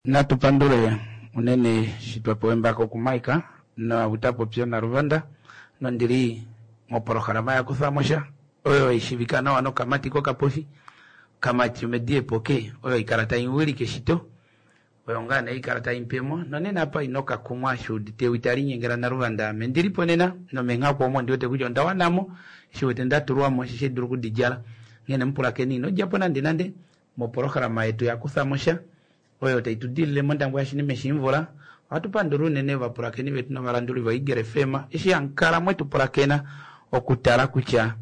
Natupandule unene shitwapoemba kumaika na utapo pia na Rwanda na ndiri moporokarama ya kuthamosha oyo ishibikana wano kamati ko kapofi kamati umedie poke oyo ikarata inwili keshito oyo ngana ikarata impemo no nena hapa inoka kumwa shudite witari nyengera na Rwanda mendiri ponena no menga kwa mwa ndiote kujo ndawanamo shiwete ndaturuamo shishidiru kudijala ngene mpula kenino japona ndinande moporokarama yetu ya kuthamosha oyo taitudile mondangu ya shini meshimvula atupanduru nene vapurakeni vetu na varanduli vaigere fema ishi ankara mwetu purakena okutara kucha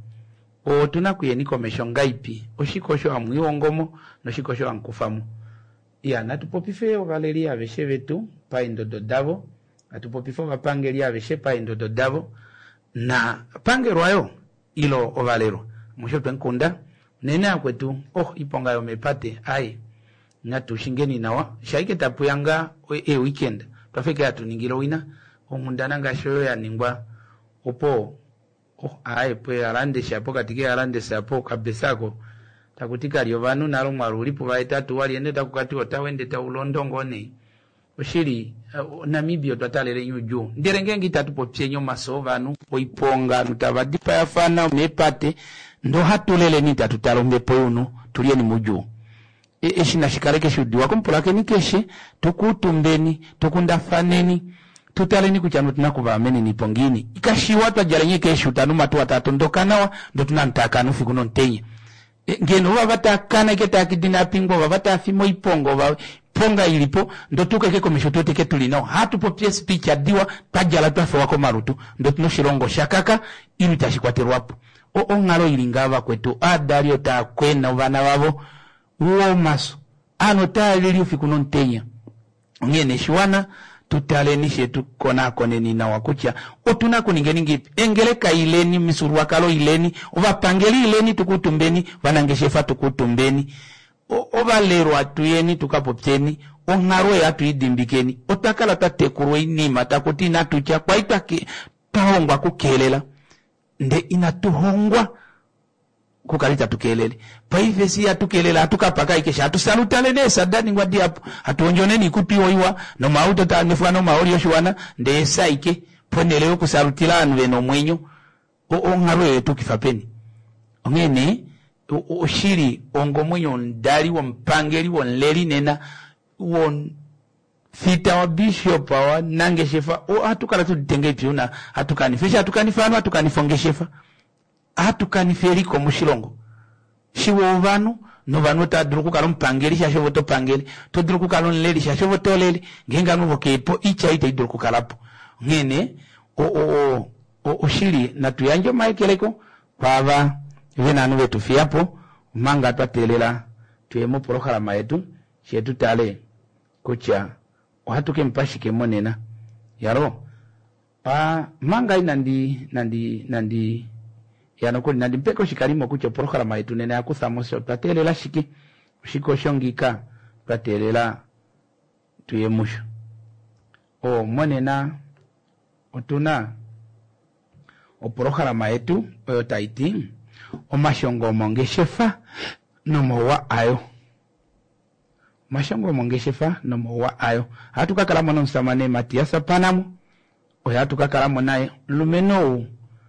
o tunakuyeni komesho ngaipi oshikosho amwiwongomo no shikosho ankufamu ya natupopife valeria veshe vetu pa indodo davo atupopifo vapangelia veshe pa indodo davo na pangerwayo ilo ovalero mwisho twenkunda nene akwetu iponga yo mepate ai natu shingeni nawa shaike tapuyanga weekend twafika yatuningiro wina omundana ngashoyo yaningwa opo aye pwe arande shapo katike arande sapo kabesako takutika lyo vanu nalo mwarulipo vaitatu waliende takukati otawende taulondongone oshiri Namibia twatalele nyuju ndirengengi tatupo pyenyo maso vanu oiponga nutavadipa yafana mepate ndo hatulele nita tutalombe poyuno tulieni muju eshina shikareke shudiwa kumpulake nikeshe tukutumbeni tukundafaneni tutaleni kuchano tunakuvameni nipongini ikashiwa twajalenye keshu tanuma tuwatatondokanawa ndo tunantakanu fikuno ntenye ngeno vabatakana ketakidina pingwa vabatafimo ipongo ponga ilipo ndo tukeke komisho toteke tulinao hatupo pia speech adiwa tajala twafe wako marutu ndo tunoshirongo shakaka ilu tashikwaterwapo ngalo ilingava kwetu adalio takwena vana vavo uo maso ano talili ufikuno ntenya ngene shiwana tutalenishe tukonako neni na wakucha otunako ningeningi engeleka ileni misurwa kalo ileni ovapangeli ileni tukutumbeni vanangeshefa tukutumbeni ovalero atuyeni tukapopteni ongarwe atuidimbikeni otakala tatekurwe inima takuti natucha kwa itake tahongwa kukelela nde inatuhongwa kukalita tukelele paifesi ya tukelela atukapaka ikesha atusalutale sadani ngwadi hapo atuonjoneni kutiwa no mauto ta mefano maori yoshwana ndesa ike poneleo kusalutilanu beno mwenyo ongarwe tukifapeni ngene oshiri ongomwenyo ndali wo mpangeli wo nleri nena won fita wa bishop wa nange shefa atukala tudenge piuna atukanifesha atukanifano atukanifongeshefa atukani ko mushilongo shiwo vanu no vanu ta druku kalon pangeli shasho to pangeli to druku kalon leli shasho to leli ngenga no kepo icha ite druku kalapo ngene shiri na tuyanjo maikeleko baba vena no vetu fiapo manga twatelela tuyemo porokala maetu shetu tale kucha ohatuke mpashike monena yaro manga nandi yanokoli nandi mpeko shikalimo kucho porokala maitu nene yakuthamosho twatelela shiki shiko shongika twatelela tuyemusho monena otuna oporokala maitu oyo taiti omashongo mongeshefa nomowa ayo mashongo mongeshefa nomowa ayo hatukakala mono msamane Matiasa Panamu oya hatukakala monaye lumeno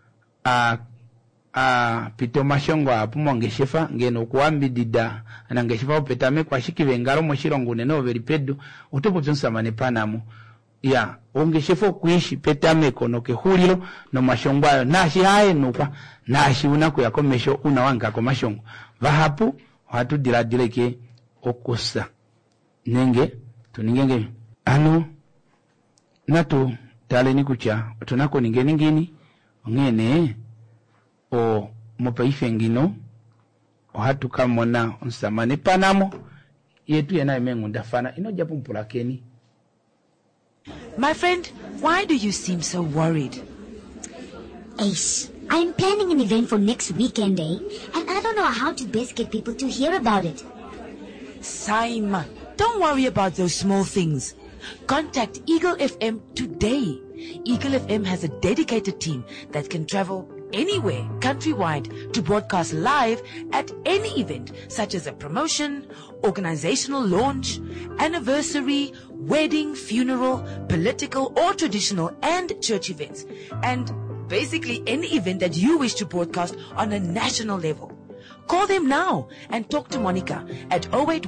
pito mashongo apu mongeshefa ngeno kuambidida anangeshefa opetame kwa shikive ngaro moshilongo neno veripedu utupo msamane Panamu ya ongeshefa kuishi petame kono kehulilo no mashongo ayo nashi hae nukwa nashi unaku ya komesho unawanga kwa mashongo vahapu watu diladileke okusa nenge tuningenge ano natu taleni kucha tunako ningeni ngene mopaife ngino hatu kamona nsamane Panamo yetu yana imengu ndafana ino japo mpulakeni. My friend, why do you seem so worried? Ace, I'm planning an event for next weekend, and I don't know how to best get people to hear about it. Saima, don't worry about those small things. Contact Eagle FM today. Eagle FM has a dedicated team that can travel anywhere countrywide to broadcast live at any event such as a promotion, organizational launch, anniversary, wedding, funeral, political or traditional and church events, and basically any event that you wish to broadcast on a national level. Call them now and talk to Monica at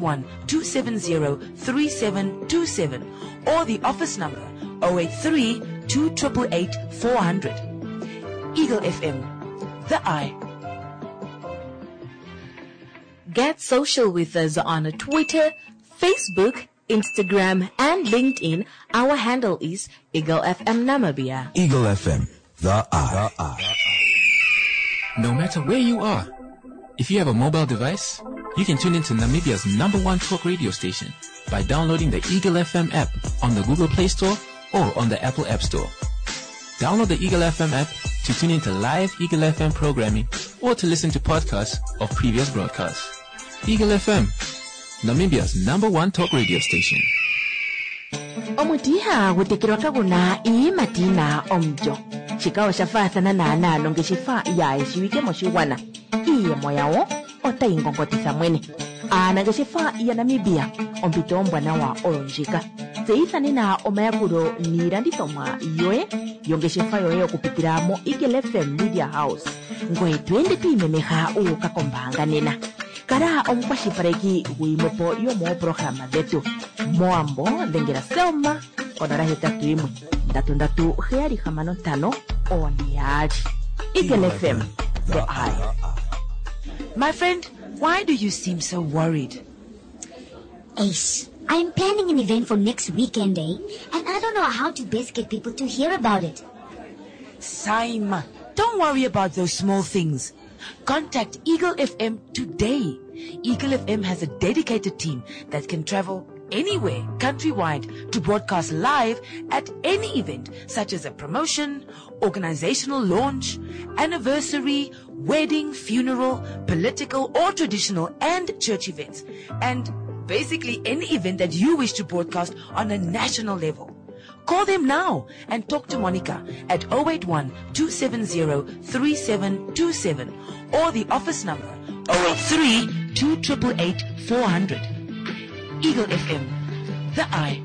081-270-3727 or the office number 083-288-400. Eagle FM, the eye. Get social with us on Twitter, Facebook, Instagram, and LinkedIn. Our handle is Eagle FM Namibia. Eagle FM, the eye. No matter where you are, if you have a mobile device, you can tune into Namibia's #1 talk radio station by downloading the Eagle FM app on the Google Play Store or on the Apple App Store. Download the Eagle FM app to tune into live Eagle FM programming or to listen to podcasts of previous broadcasts. Eagle FM, Namibia's #1 talk radio station. Omutiha gutikirwa kaguna imatina omjo. Chikao shafathana na nalo ngeshifa ya ishiwike moshiwana. Iye moyawo otaingongotisa mwene. Ngeshifa ya Namibia ompito mbwana wa olonjika. Zeithani na omayakuro nirandithomwa yoe yongeshefa yoe okupitira mo Eagle FM Media House. Ngoe twende tuimemeha ukakombanga nena. Kara omukwashipareki guimopo yomo programa detu. Moambo lengera selma onara hetatu imwe. Ndatu heari hamano tano oniari. Eagle FM, the eye. My friend, why do you seem so worried? Ace, I'm planning an event for next weekend, and I don't know how to best get people to hear about it. Saima, don't worry about those small things. Contact Eagle FM today. Eagle FM has a dedicated team that can travel anywhere countrywide to broadcast live at any event such as a promotion, organizational launch, anniversary, wedding, funeral, political or traditional and church events, and basically any event that you wish to broadcast on a national level. Call them now and talk to Monica at 081-270-3727 or the office number 083-288-400. Eagle FM, the eye.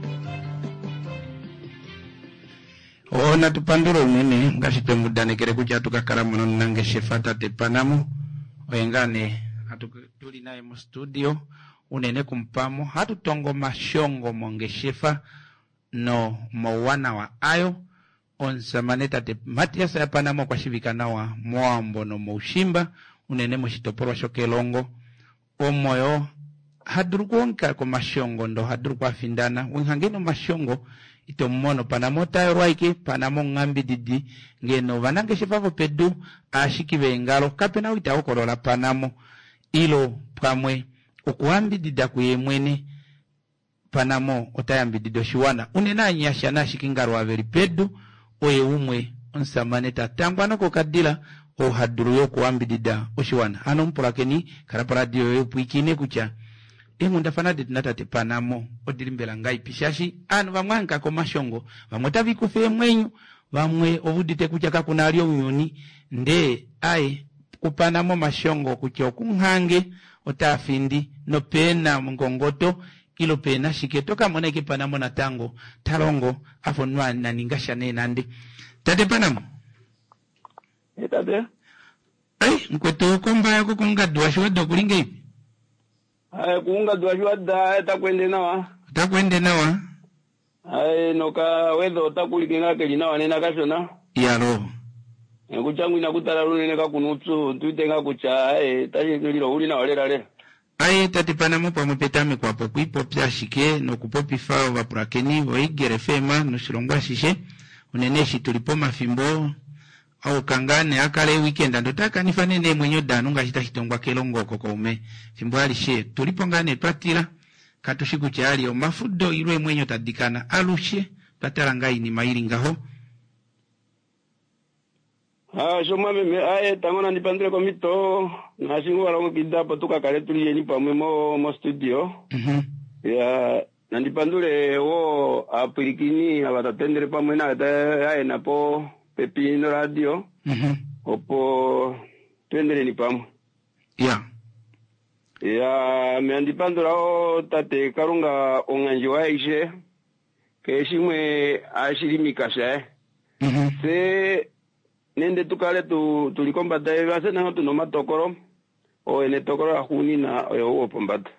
Ona tupanduro nini ngashite mudane kere kuja tukakara muno nange shefata te Panamu oyengane tuli naye mu studio unene kumpamo hatutongo mashongo monge shefa no mowana wa ayo onsamaneta te Matias ya Panamu kwa shibikana wa Moambo no Moushimba unene moshitoporo shokelongo omoyo hadrugonka ko mashongo ndo hadrugwa findana wingangeno mashongo ito mono Panamota roike Panamo ngambi didi ngeno vanange shefavo pedu ashikibe ngalo kapena wita okolola Panamo ilo pamwe okuambi dida kuyemwene Panamo otayambi dido shiwana unena nyasha na shikingaro averi pedu oye umwe onsamaneta tangwana ko kadila o hadru yo kuambi dida oshiwana hano mpulakeni karapara dio yo puikine kucha ndafana dinata te Panamo odilimbela ngai pishashi anu vamwanka ko mashongo vamwetavi kufe mwenyu vamwe ovudite kuchaka kunalio myoni nde ai kupanamo mashongo kucho kunhange otafindi no pena mngongoto ilo pena shiketoka moneke Panamo na tango talongo afonwa na ningasha nande tate Panamo tate mkweto komba yako kungadwa shwado kulinga ipi kuunga dwajwada takwende nawa noka wedo takulikinga kelina nena kashona yalo kuchangu inakutala lunene kakunutsu tuitenga kucha tashililo uli na walera tati Panamo pa mwepetame kwa poku ipo pya shike no kupopi fao vapurakeni voigere fema no shilongwa shishe uneneshi tulipoma fimbo au kangane akale weekend andotaka nifanene mwenyo danu ngashita hitongwa kelongo koko ume fimbo alishe tulipongane patira katushiku chali o mafudo ilwe mwenyo tadikana alushe patara ngai ni mairi ngaho shoma meme tangona nipandire komito na shingu wala kida potuka kale tuliye ni pamwe mo studio ya na nipandure wo apirikini abatatendere pamwe na napo Pepino Radio opo twendele ni pamwe. Yeah. Ya meandipandula o tate Karunga onganji wa ishe keshimwe ashirimikasha se nende tukale tulikomba dai base na tu no matokoro o ene tokoro ahuni na o pombata.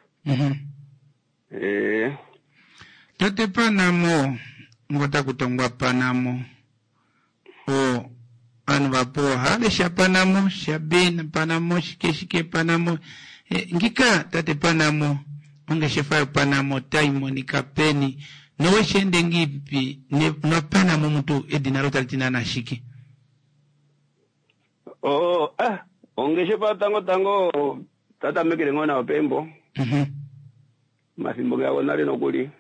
Tate Panamo ngota kutongwa Panamo o anvapo hale sha Panamo shabina Panamo shike Panamo ngika tate Panamo ongeshefa Panamo time ni kapeni no weshende ngipi no Panamo mtu edinaro talitina na shiki ongeshefa tango tata mekele ngona opembo masimbo ya nale no kuli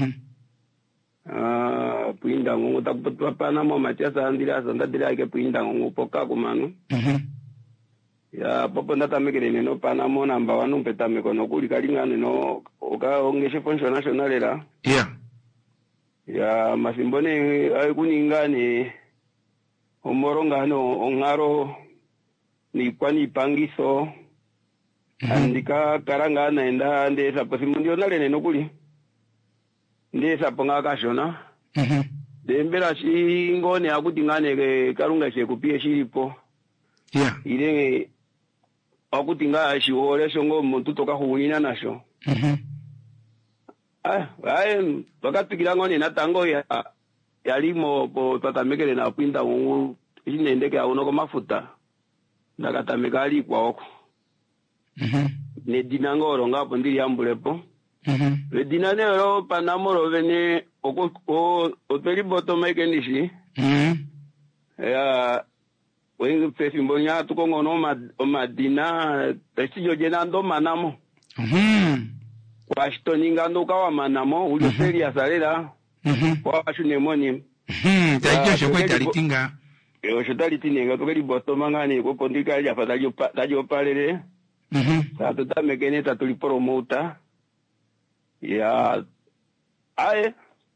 puinda ngongo takupatwa Panamo matiasa andira sandadira ke puinda ngongo poka kumanu ya popo ndata mekele no Panamo namba wanu mpeta mekono kuli kalingana no oka ongeshe fonction national era ya masimbone ay kuningani omoronga no ongaro ni kwani pangiso andika karanga naenda ndesa pasimundio nale no kuli ndesa ponga kashona dembera ngone akutingane ke Karunga she kupie shiripo ile akutinga shiwole shongo muntu toka huina nasho wakati kilangoni na tango ya limo po tatamekele na pinda ungu inendeke aunoko mafuta ndakatameka ali kwa oko ne dinangoro ngapo ndiri ambulepo le dinanero Panamo rovene oko oteli boto make ndishi ya wengi pesimbonya tukongono madina tesijo jena ndo manamo Washington ingando kawa manamo uloseli ya salela kwa shunemoni tajosho kwa talitinga shotalitinga tokeli boto mangani ko pondika ya fadajo palele sa tutamekene tatulipromota ya aye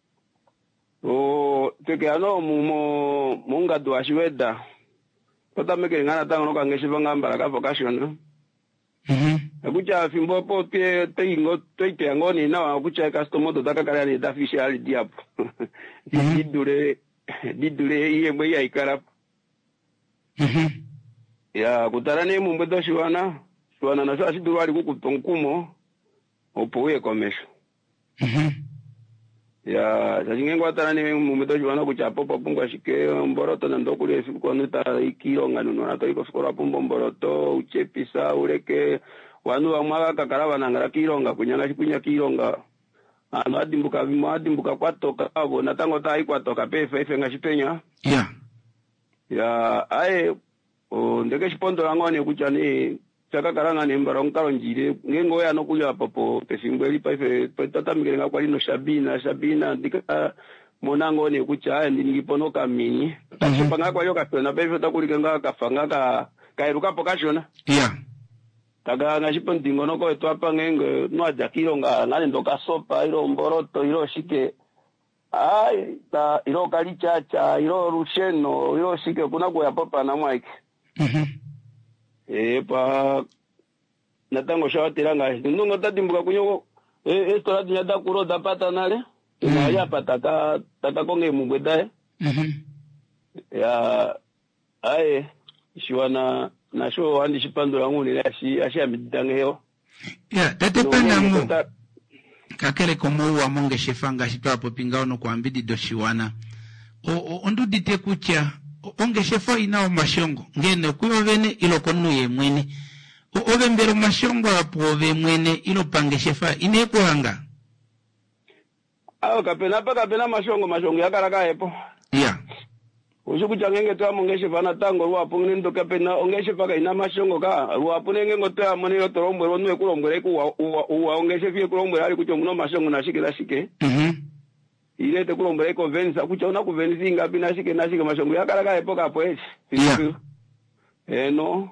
o teke ano munga do ashweda tutamekene ngana tango kangeshe bangamba ka vocation akucha fimbo po te ingo te ngoni na akucha customer to takakala ni official diap didure iye mwe ya ikara ya kutarane mumbedo shwana na sasa siduru ali kukutonkumo opowe komesho ya sajingengo atarane mumbedo shwana kucha popo pungwa shike mboroto na ndokule siku nuta ikilonga nuno na to iko skora pumbo mboroto uchepisa ureke wanu amwaga kakaraba nangara kilonga kunyanga shikunya kilonga adimbuka kwatoka abo natango tai kwatoka pefe ngashipenya ya aye ndeke shipondo langone kuchani chaka karanga ne mbaronkaro njire ngengo ya nokuya popo pesimbweli pefe tata migelenga kwa lino Sabina ndika monango ne kucha ndinigipono kamini tashipanga kwa yoka tona pefe takulikenga kafanga kairuka pokashona taga ngajipondi ngono ko etwapa ngenge no ajakiro ngane ndoka sopa iro mboroto iro shike ai ta iro kalichacha iro rusheno iro shike kuna kwa papa na Mike pa natango shawatiranga ndongo tatimbuka kunyo esto la tinya dakuro dapata nale ya pataka konge mugweda ya ai shiwana na show andi shipandula nguni ashi amidangeo tate Panamo kakele komo wa monge shefanga shitwapo pingao no kwambidi doshiwana ondudite kucha onge shefa inao mashongo ngene kuyo vene ilo konu ye mwene ove mbero mashongo apo ove mwene ilo pange shefa ine kuhanga kapena mashongo yakaraka epo Ushuku changenge toa mongeshe fana tango ruwa pungine ndo kapena ongeshe faka ina mashongo ka ruwa punenge ngotoa mone yotorombo ronwe kulombere uwa ongeshe fie kulombere ali kucho muno mashongo na shike ilete kulombere ko venisa kucho una ku venisi ngapi na shike mashongo yakaraka epoka hapo no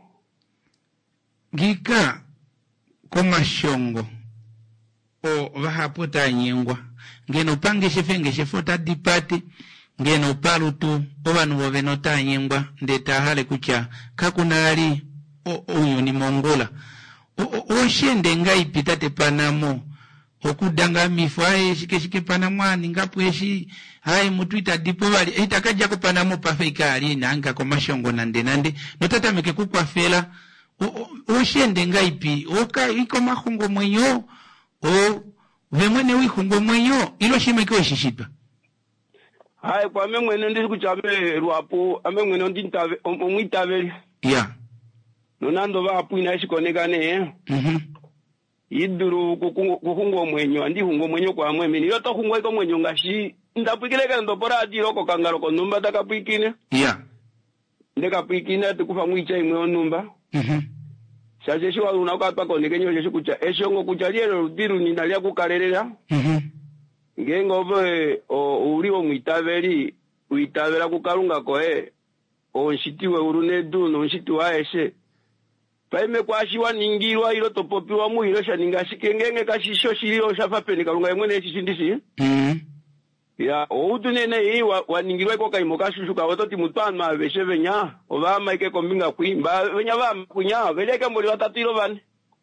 gika ko mashongo o vahaputa nyengwa ngeno pange shefenge shefota dipati ngeno palutu obanu bobe notanyengwa ndeta hale kucha kakunali oyo ni mongola oshende ngai pitate panamo okudanga mifwae shike panamwani ngapweshi hai mutwita dipo bali itakaja kupanamo pafika ali nanga kwa mashongo nande notatameke kukwafela oshende ngai pi oka iko mahungo mwenyo vemwene wihungo mwenyo ilo shimeke shishitwa hai kwa memwene ndi kuchabe ruapo amemwene ndi ntave omwitave ya nonando bapu inashikonekane iduru kuhungo mwenyo andi hungo mwenyo kwa mweme niyo to hungo iko mwenyo ngashi ndapikileka ndopora adiro ko kangaro ko numba takapikine ya ndekapikine tukufa mwicha imwe onumba shaje shwa unakapa ko nekenyo je kucha eshongo kucha liero rudiru ninalia kukarerera ngengo be uriwo mwitaveri uitavera kukarunga ko onshitiwe urune du no nshitiwa eshe paime kwashiwa ningirwa ilo topopiwa muhiro shaningashike ngenge kashisho shiriro shafapeni kalunga yemwene eshishindisi ya outunene hii waningirwa iko kaimo kashushuka watoti mutwana maveshe venya ovama ike kombinga kuimba venya vama kunya veleke mboli watatiro vani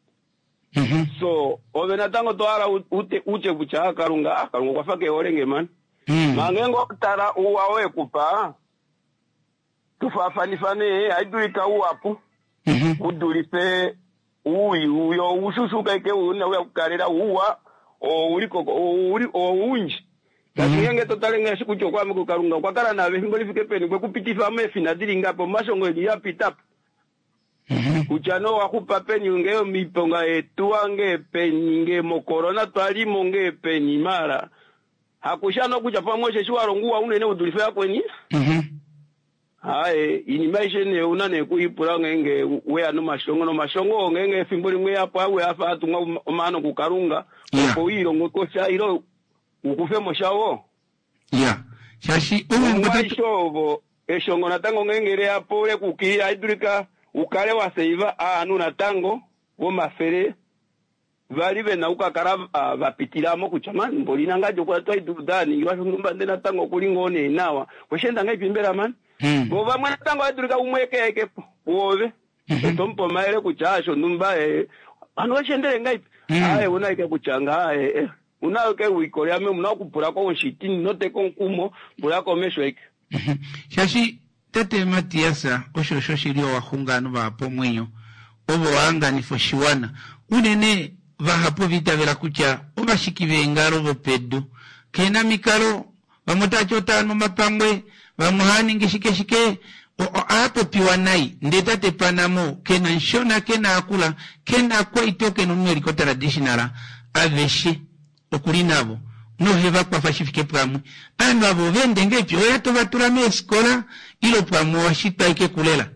so ovena tango toara ute bucha kalunga kwa fake orenge man mangengo tara uwawe kupa tufafanifane aiduika uwapu udulise uyo ushushuka ike una uya kukarera uwa uri unji ngenge totalenga shikucho kwa mkukarunga kwa kala na vehimbo lifike peni kwe kupitifa mefi na dili ngapo mashongo ili ya pitap kuchano wakupa peni ungeo miponga etuange peni nge mokorona tuali monge peni mara hakushano kucha pamweshe shuwaronguwa unene udulife ya kweni hae inimaishe ne unane kuhipura ngenge wea no mashongo ngenge fimboli mwe hapo awe hafa atunga umano kukarunga kwa hilo ngokosha hilo ukufemo shawo ya shashi umwe eshongo natango ngengere hapo le kukia idrika ukale wa seiva anu natango wo mafere valive na ukakara vapitiramo kuchamani mbolina ngajo kwa twai dudani ngwashungumba ndena tango kulingone nawa kweshenda ngai pimbera man bova mwana tango idrika umwekeke wove tompo maile kuchasho numba anu washendele ngai unaike kuchanga unaweke wikorea me munakupura kwa onshitini note konkumo pura komeshweke shashi tete matiasa oshoshoshirio wahungano vapo mwenyo obo wanga nifoshiwana unene vahapo vitavera kucha obashikive ngaro bopedu kena mikaro vamotachotano mapangwe vamuhani ngishike apo piwanai ndetate panamo kena nshona kena akula kena kwa itoke numerico traditionala aveshi okulinabo noheva kwa fashifike pamwe anu abo vende ngepyo yato baturame eskola ilo pamwe washita ike kulela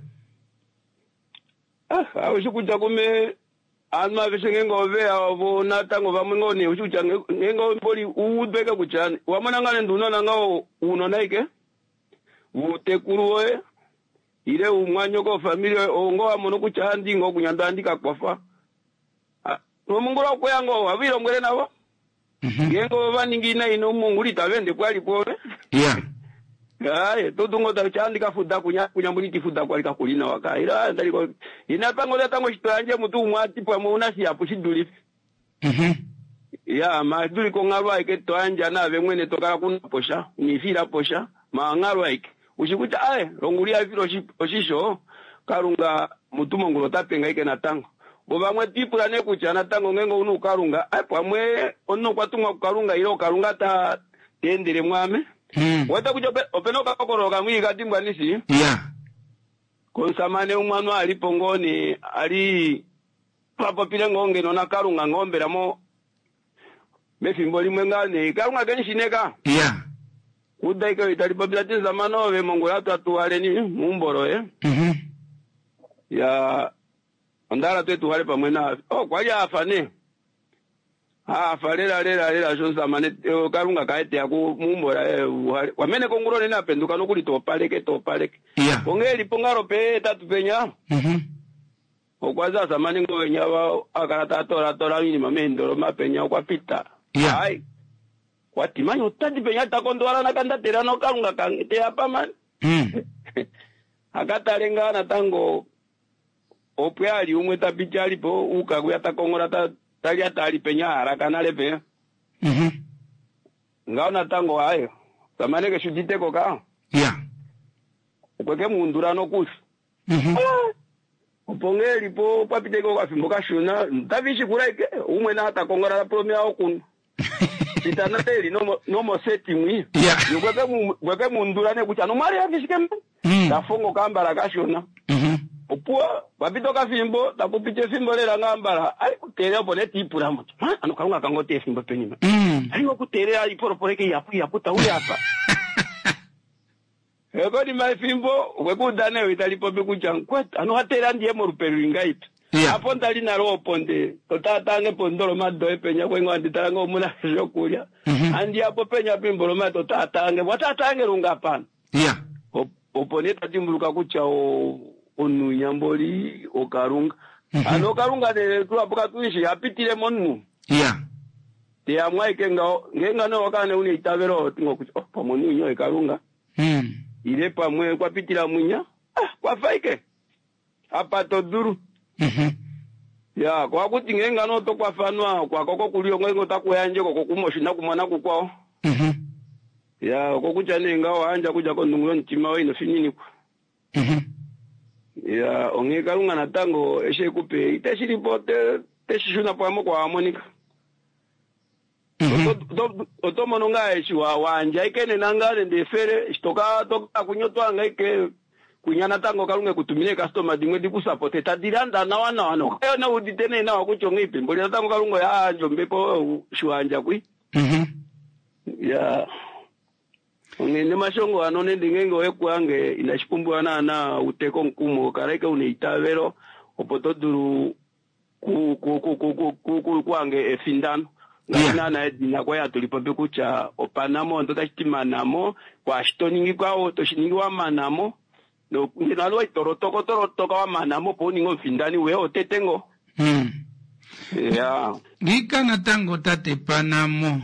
awushukuja kume anu aveshe ngengo ve abo natango vamwengoni ushukuja ngengo mboli udbeka kuchani wamanangane nduna nangao unonaike utekuruwe ile umwanyoko familia ongo amono kuchandi ngo kunyandandika kwafa nomungula kweyango wabiro ngwele nabo ngengo vaningina ino munguli tavende kwali pole tudungo tachandika fuda kunyambuliti fuda kwali kakulina wakaira ndaliko inapango tango chitanje mutu mwati pamwe unasiyapo chidulifi ya maduli ko ngalwa ike toanja na vemwene tokala kuna posha nifira posha ma ngalwa ike ushikuta longulia vilo oshisho karunga mutumo ngulo tapenga ike natango bovamwe tipula ne kuchana tango ngengo unu karunga pamwe ono kwatunga karunga ilo karunga ta tendere mwame wata kujo openoka kokoroka mwiga timbwa nisi konsamane umwanu alipo ngoni ali papo pile ngonge nona karunga ngombe ramo mefimbo limwe ngane karunga genishineka kudaika itali babila zamano ve mongo yatu atuwale ni mumboro ya ondala twetu wale pamwe na kwali afane lela jonsa mane karunga kaete ya mumbora wamene kongurone na penduka nokuli topaleke pongeli pongaro pe tatu penya okwaza zamani ngonyaba akarata tora ni mamendoro mapenya kwa pita kwati manyo tadi penya takondwala nakandatera no kalunga kangete apa man akatalengana tango opyali umwe tabichali po ukakuya takongora tali atali penya haraka lepe ngaona tango hayo tamaneke shujiteko ka kweke mundura no kusi upongeli po papiteko kwa fimbo kashuna tavishi kuraike umwe na takongora la promia okunu sitanateli no seti mwi kweke mundura ne kucha no mari afishike tafongo kambara kashuna opua papitoka fimbo takupite fimbo lela ngambara ali kutelea pone tipura moto ano kalunga kangote fimbo penyima ali kutelea iporoporeke yapu tauli hapa eko di mai fimbo wekudane witalipo bikucha kwet ano hatera ndiye morupelu ingaipi hapo ndali na roho ponde totatange pondolo madoe penya kwengo anditarango muna shokulia andi hapo penya pimbolo mato totatange watatange lunga pana opone tatimuluka kucha onu nyamboli okarunga ano karunga de tuapoka tuishi apitile monu te amwaike ngenga no wakane uni itavero tingo kucha pamonu nyo karunga ile pamwe kwa pitila munya kwa faike apa to duru ya kwa kuti ngenga no to kwa fanwa kwa koko kulio ngengo takuyanje koko kumoshina kumana kukwao ya kokucha nenga wanja kuja kondungulo ntima we no finini kwa ya ongeka lunga na tango eshe kupe iteshiripote teshishuna pamo kwa harmonica otomo nonga eshi wanja ikene nangale ndefere stoka toka kunyotwa ngaike kunyana tango kalunga kutumine customer dimwe dikusapote tadiranda na wana kayo na uditene na wakuchonga ipimbo lya tango kalunga ya njombepo shwanja kwi ya ngene mashongo anone ndingengo wekwange inashikumbwa na uteko nkumo karaike uneitavero opotoduru ku kwange efindano ngana edina kwa ya tulipope kucha opanamo ndo tashitimanamo kwa shitoningi kwao toshiningi wa manamo no nalo itorotoko wa manamo poningo findani we otetengo ya ngika na tango tate panamo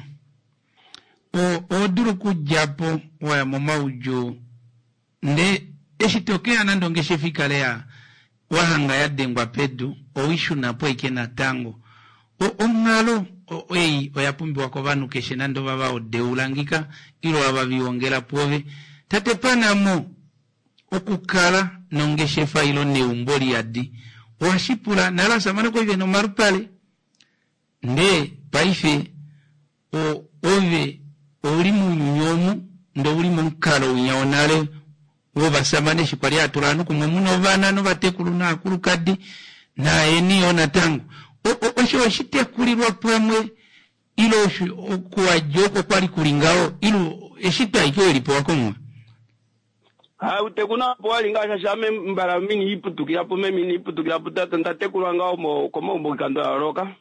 oduru kujapo wa momaujo nde eshitokea nando ngeshefika lea wahanga ya dengwa pedu oishu na po ikena tango ongalo oyapumbi wako vanu keshe nando baba odeulangika ilo baba viongela pove tate panamo okukala nongeshefa ilo neumboli yadi washipula nala samana kwa hivyo no marupale nde paife ove ulimu nyomu ndo ulimu nkalo unyaonale wobasamane shikwali aturanu kumumuno vana no batekulu na akulu kadi na eni ona tangu osho shite kulirwa pamwe ilo kwa joko kwali kulingao ilo eshita ikyo ilipo wakomwa utekuna po alinga shame mbara mini iputukira po mimi iputukira putata ndatekulu ngao mo komo mbokando aroka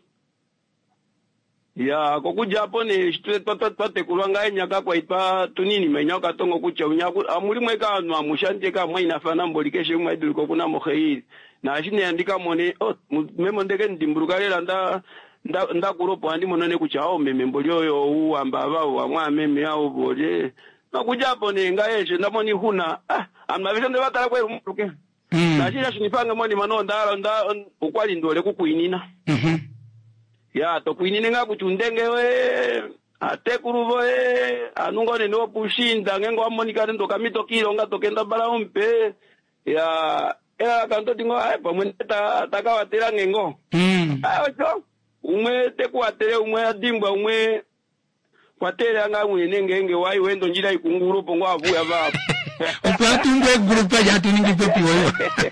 ya kokuja hapo ni shite kulanga nyaka kwa ipa tunini menyoka tongo kucha unyaku amuli mweka no amushanje ka mwa inafana mbolikeshe mwa idul kokuna moheiri na shine andika mone memo ndeke ndimburuka lela nda kuropo andi monone kucha ao meme mbolioyo uamba babo amwa meme ao bole na kuja hapo ni ngaeshe ndamoni huna amabisha ndo batala kwa mruke na shina shinifanga moni manonda nda ukwali ndole kukuinina ya tokuinine nga kuchundenge we atekuruvo anungone no pushinda ngengo amonika ndo kamito kilo nga tokenda bala umpe ya era kanto tingo pamwe takawatera ngengo ocho umwe tekuatere umwe adimbwa umwe kwatera nga mwene ngenge wai wendo njira ikunguru pongo avuya baba upatungwe grupa ya tuningi popi wewe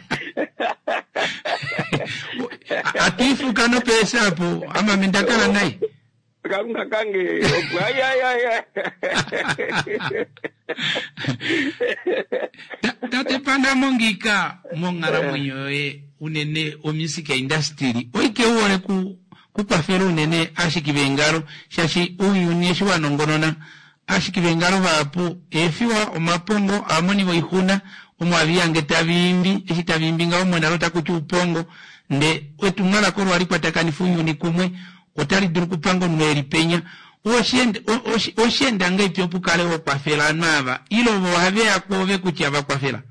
atifu kano pesa hapo ama mendakala nai karunga kange ya tate panda mongika mongara mwenyoe unene omusika industry oike uone kupafero unene ashikibengaro shashi uyu niyeshi wanongonona ashikibengaro bapo efiwa omapongo amoni boihuna omwabiyange tabimbi ekitabimbi nga omwana lota kuchupongo nde wetumala koro alikwata kanifunyo ni kumwe otali duru kupango nweri penya oshenda ngaipyo pukale okwafela nava ilo bohave akove kuchi abakwafela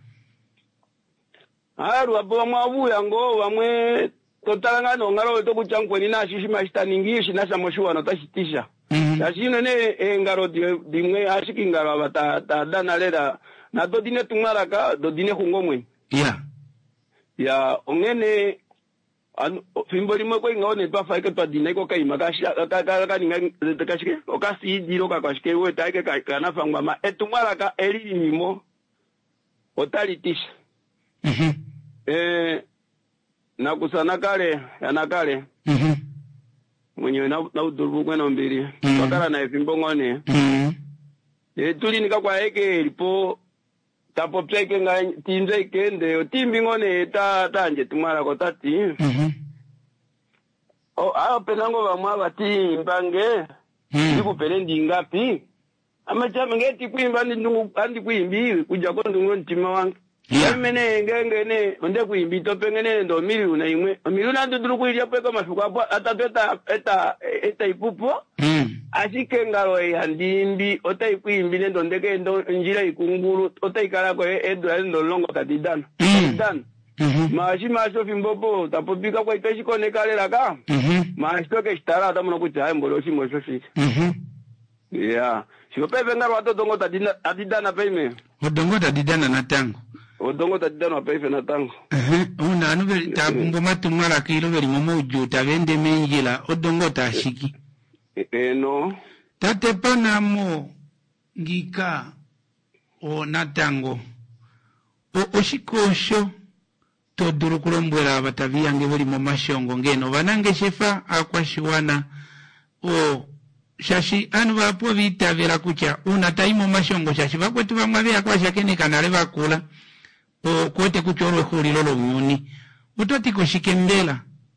Rwabo mwabuya ngo bamwe totalanga no ngaro to kuchankweni na shishima shitaningishi na samoshuwa tashitisha Tashino ne ngaro dimwe ashiki ngaro abata dana lera na dodine tumaraka dodine hungomwe ya ongene fimboli mwe kwa ngone twafaike twadine ko kai makasha ka kashike okasi diro ka kashike we taike kana fangwa ma etumaraka elimo otalitisha na kusana kale yanakale mwenye na udurbu kwena mbiri wakala na efimbo ngone tuli nika kwa eke lipo tapo pleke nga tinze kende timbi ngone tanje tumara ko tati penango bamwa bati mbange ndikupelendi ngapi amachama ngeti kuimba andi kuimbi kuja ko ndungo ntima wangu Yamene ngengene onde kuimbi topengene ndo miliona imwe miliona nduduru kuilia peka mafuko hapo atapeta eta ipupo ashike ngalo ya ndimbi otai kuimbi ndo ndeke ndo njira ikunguru otai kala ko edwa ndo longo kadidana dan maashi maso fimbopo tapopika kwa iteshi kone kale laka maashi toke stara atamuno kucha mbolo si moso si yeah sio pepe ngalo atodongo tadidana peime odongo tadidana na tango odongo tadidana wa paife na tango una anu tabungo matumala kilo beri momo ujuta vende menjila odongo tashiki no tate pana mo ngika o natango oshikosho toduru kulombwela abataviyange buli mu mashongo ngeno banange shefa akwashiwana o shashi anu bapo bitavera kucha una taimo mashongo shashi bakwetu bamwe akwashakene kanale bakula o kote kuchorwe khulilo lomuni utotiko shikembela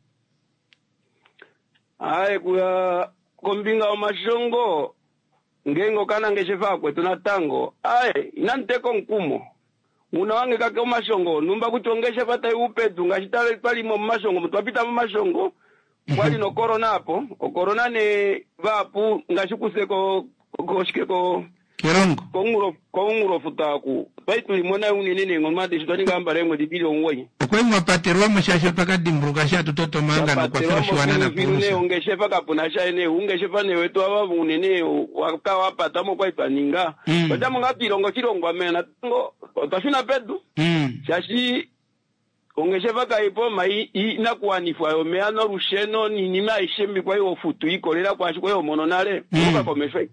kuya kombinga wa mashongo ngengo kana ngeshefa kwetu na tango inanteko nkumo una wange kake umashongo numba kuchongesha pata upetu ngashitale palimo mashongo mutwapita mashongo kwali no corona hapo o corona ne vapu ngashikuseko koshikeko kerongo konguro futaku baitu limona unene ngomade shitani ngamba remwe dibili onwe kwemwa paterwa mushasha pakadimbruka shatu toto manga na kwa shwana na kurusa ungeshefa kapuna shaine ungeshefa ne wetu ababu unene wakawa patamo kwa ipaninga badamu ngapilongo kilongo amena ngo tashuna pedu shashi ungeshefa kaipo mai inakuanifwa yo meano rusheno ni nima ishemi kwa hiyo futu ikolera kwa shiko yo mononale uka komeshwe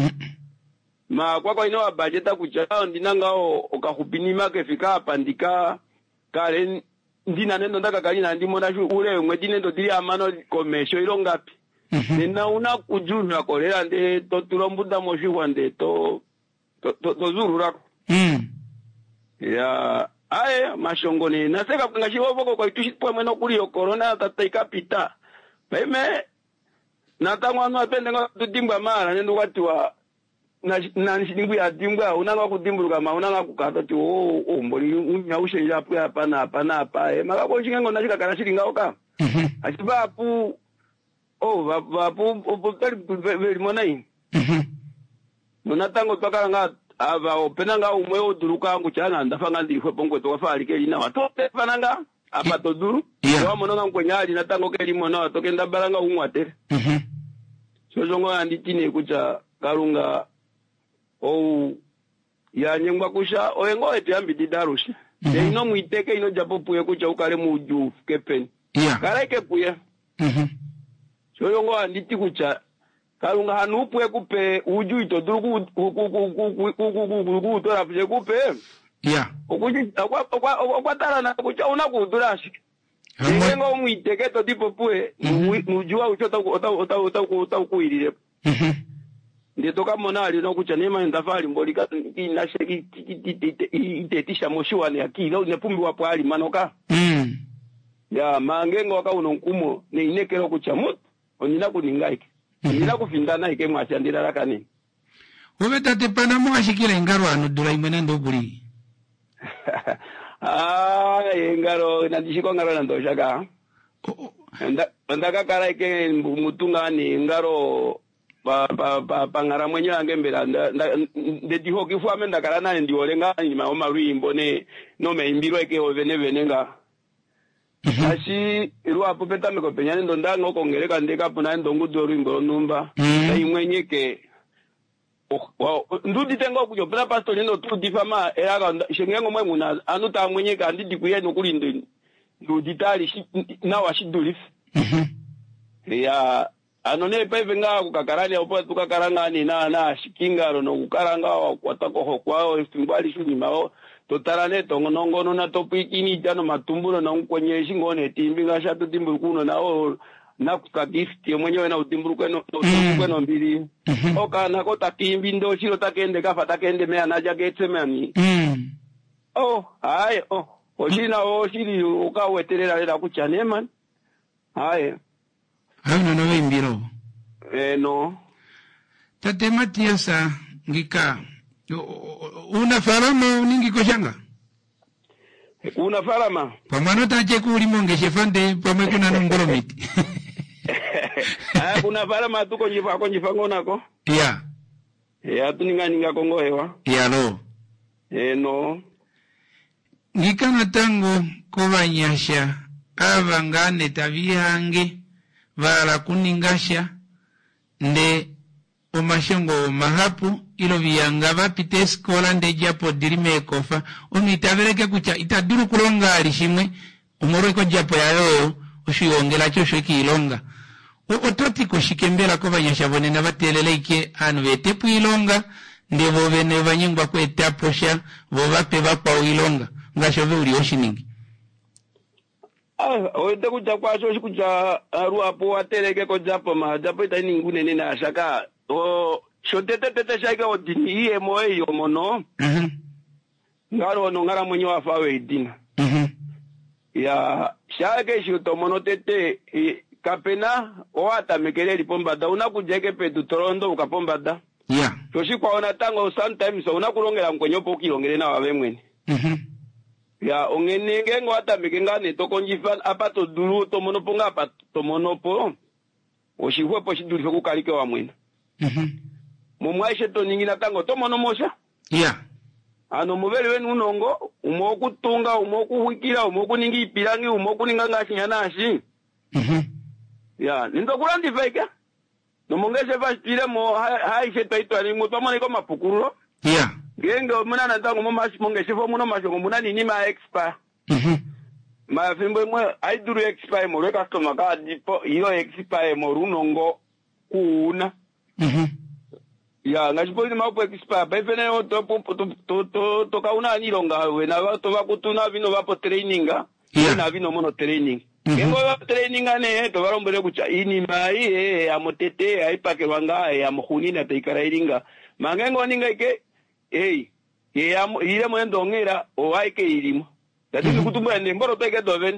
kwa ino budgeta kuchao ndinanga okahupini make fika pandika kale ndina nendo ndaka kalina ndimo na shu ule mwedine ndo dili amano komesho ilo ngapi nina una kujuna kolera nde to tulombuda moshwa nde to zurura ya mashongo ni naseka kungashiwa boko kwa itushipwe mweno kuli corona tataika pita meme natangwa no apende ngatudimbwa mara nendo watiwa na nishidimbu ya dimbwa unanga kudimbuluka ma unanga kukata ti mboli unyaushe japu hapana maka kwa chingengo nashika kana shilinga oka asibapu vapu veli monai nonatango twakalanga ava openanga umwe oduruka angu chana ndafanga ndifwe pongwe twafali keli na watote fananga apa toduru wa mononga nkwenyali natango keli mona watoke ndabalanga umwatere sozongo anditine kucha kalunga ya nyengwa kusha oengo ete ambidi darushi ino muiteke ino japo puye kucha ukale muju kepen karaike puye soyongo anditi kucha kalunga hanupuye kupe uju ito duruku tora puje kupe okuji okwatara na kucha unakudurashi engo muiteke to tipo puye mujua uchota utakuirire ndetoka monali no kucha nema ndafali mbolika inasheki itetisha moshuani akilo ne pumbi wapo ali manoka ya mangengo waka uno nkumo ne inekero kucha mut onina kuningaike onina kufindana ike mwachandira lakani ubetate pana mwashikile ngaro anudura imene ndobuli ngaro nadishiko ngaro nandoshaka ndaka kara ike mutungani ngaro pa ngara mwenye angembera ndediho kifu amenda karana ndiolenga ni maoma ruimbo ne no meimbiro eke ovenenga ashi ruwa popeta meko penyane ndo ndanga okongeleka ndeka pona ndongu do ruimbo numba sai mwenye ke ndudi tengo kujo pena pastor ndo tu difama era shengengo mwe muna anuta mwenye ka ndidi kuyeno kulinde ndudi tali na washidulif ya anone peve nga kukakarani opo tukakaranga ni na shikingaro no kukaranga watako kwao istimbali shuni mao totarane tongonongono na topikini jano matumbuno na nkwenye shingone timbinga shatu timburu kuno nao na kutagifti mwenyewe na utimburuko no mbili oka na kota kimbi ndo shiro takende kafa takende mea na jagetse meani hai oshina oshiri ukaweterera lera kuchane man hai no imbiro no tate Matiasa ngika una farama uningi koshanga una farama pamano tache kuli monge shefande pamekuna nongoromiti kuna farama tuko njifa ngonako ya tuninga kongo hewa lo no ngika natango kobanyasha avangane tavihange vala kuningasha nde omashongo mahapu ilo viyanga vapite eskola nde japo dirime kofa omitavereke kucha itaduru kulonga alishimwe umoreko japo yayo oshiyongela chosho kilonga ototi koshikembela ko banyasha bonena bateleleike anu betepu ilonga nde bobene banyingwa ko etaposha bobape bakwa ilonga ngashove uli oshiningi oite kuja kwacho shikuja ruapo ateleke ko japo ma japo itani ngune na shaka shotete shaka odini iye moyo yomono ngaro no ngara mwenye wafawe idina ya shake shuto monotete kapena oata mekele lipombada unakujeke pedu torondo ukapombada toshikwa ona tango sometimes unakulongela mkonyopo ukilongele na wawe mwene ya ongenenge ngwata mikengane tokonjifa apato dulu to monoponga apato monopo oshihwe po shidulifo kukalike wa mwena mumwaishe to ningina tango to monomosha ano mubeli wenu unongo umokutunga umokuhwikira umokuningi ipirangi umokuninga ngasinya nashi ya nindo kulandi fake no mongese fastire mo haishe taitwani mutomone ko mapukurulo ngenge muna na tango momashi mongese fo muno masho muna nini ma expire ma fimbo mwe aiduru expire mo reka customer ka dipo iyo expire mo runongo kuuna ya ngajipo ni mapo expire befene o to kauna ni longa we na to bakutuna vino vapo traininga na vino mono training kengo training ane to barombere kucha ini mai amotete aipake wanga amuhuni na teikarainga mangengo ninga ike ile mwendo ngera o aike ilimo tatizo kutumba ndemboro peke doven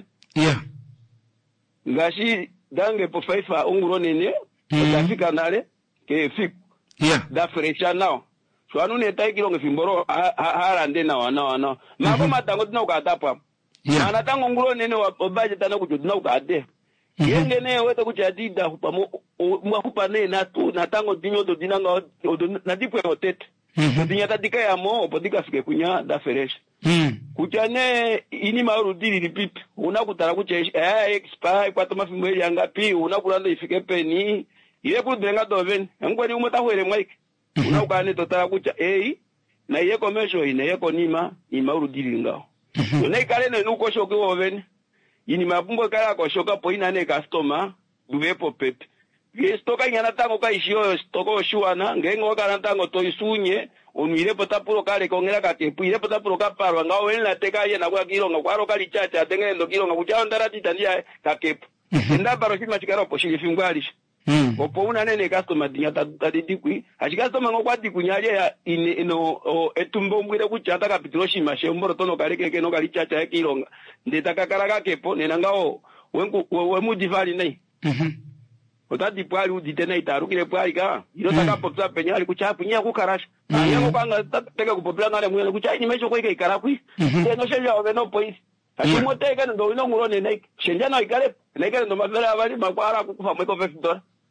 ngashi dange po faifa unguro nene utafika nale ke fiku da fresha nao shwanu ne taikilo ngefimboro harande na wana mako matango tuna ukatapa mana tango nguro nene wa budget tana kujuduna ukade yenge ne wete kuchadida upamo mwakupa ne na tango dinyo do dinanga na dipo hotete dinya tadika ya mo podika fike kunya da fresha kuchane ini marudiri repeat unakutara kuche expire kwa toma fimbo yanga pi unakulanda ifike peni ile kudenga doven ngwani umota hwere mwaike unakane totara kucha na iye commercial ine yeko nima imarudiri ngao ne kale ne nuko shoke oven ini mapumbo kala ko shoka poina ne customer duvepo pep ye stoka nyana tango ka ishio stoko shuana ngengo kana tango to isunye onwire potapuro kale kongera katepu ile potapuro kaparwa ngao wena teka ye na kwa kilonga kwaro kali chacha atenge ndo kilonga kuchao ndarati tandia kakepu ndabaro shima chikaro po shili fingwali opo una nene customer dinya tadidikwi achi customer ngokwati kunyaje ya ino etumbo mwire kuchata kapitro shima shemboro tono kale ke no kali chacha ya kilonga ndetakakara kakepo nena ngao wemu divali nei otadi pwali uditena itarukire pwali ka ilo takapotsa penyali kuchapu nya kukarasha yango kanga teka kupopula ngale mwene kucha ini mesho kweke ikarakwi no sheja oveno poisi ashimoteka ndo ino ngurone nei shenjana ikale nekale ndo mafera abali makwara kukufa mweko $50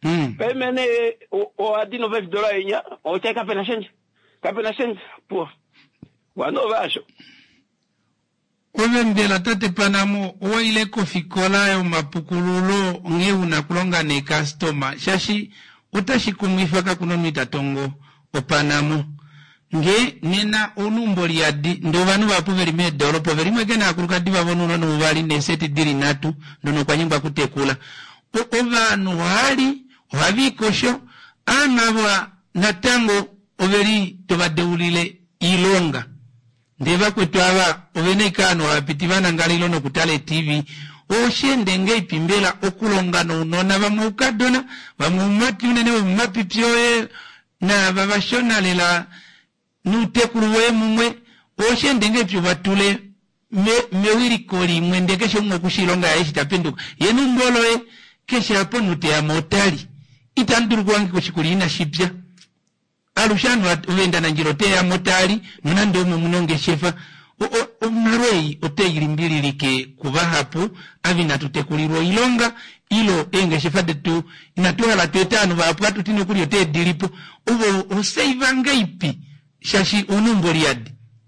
Pemene o adino $20 inya, o chai kapena change po. Wano vasho. Ovendela tate panamo oile kofikola yo mapukululo nge unakulonga ne customer shashi utashikumifaka kunomita tongo opanamo nge nena onumboli yadi ndo vanu vapu verime developo verime gena akulukadi vavonuno no vali neseti diri natu ndono kwa nyimba kutekula ovanu hali wavikosho anava natango overi tovadeulile ilonga ndeva kwetu ava ovenekano apitivana ngalilo no kutale TV oshende nge ipimbela okulonga no nona vamukadona vamumati unene vamapipyoe na vavashonalela nutekuluwe mumwe oshende nge pyo batule mewiri koli mwende kesho mwe kushilonga ya ishi tapenduka yenu mboloe kesho hapo nute ya motali itanduru kwangi kuchikulina shipya alushanu wenda na njirote ya motali nuna ndomo munonge shefa marwei otegiri mbili like kubahapu avi natutekulirwa ilonga ilo enge shefa detu inatuwa la tuetanu vapuatu tino kuli ote dilipo uvo oseiva ngaipi shashi unumboli yadi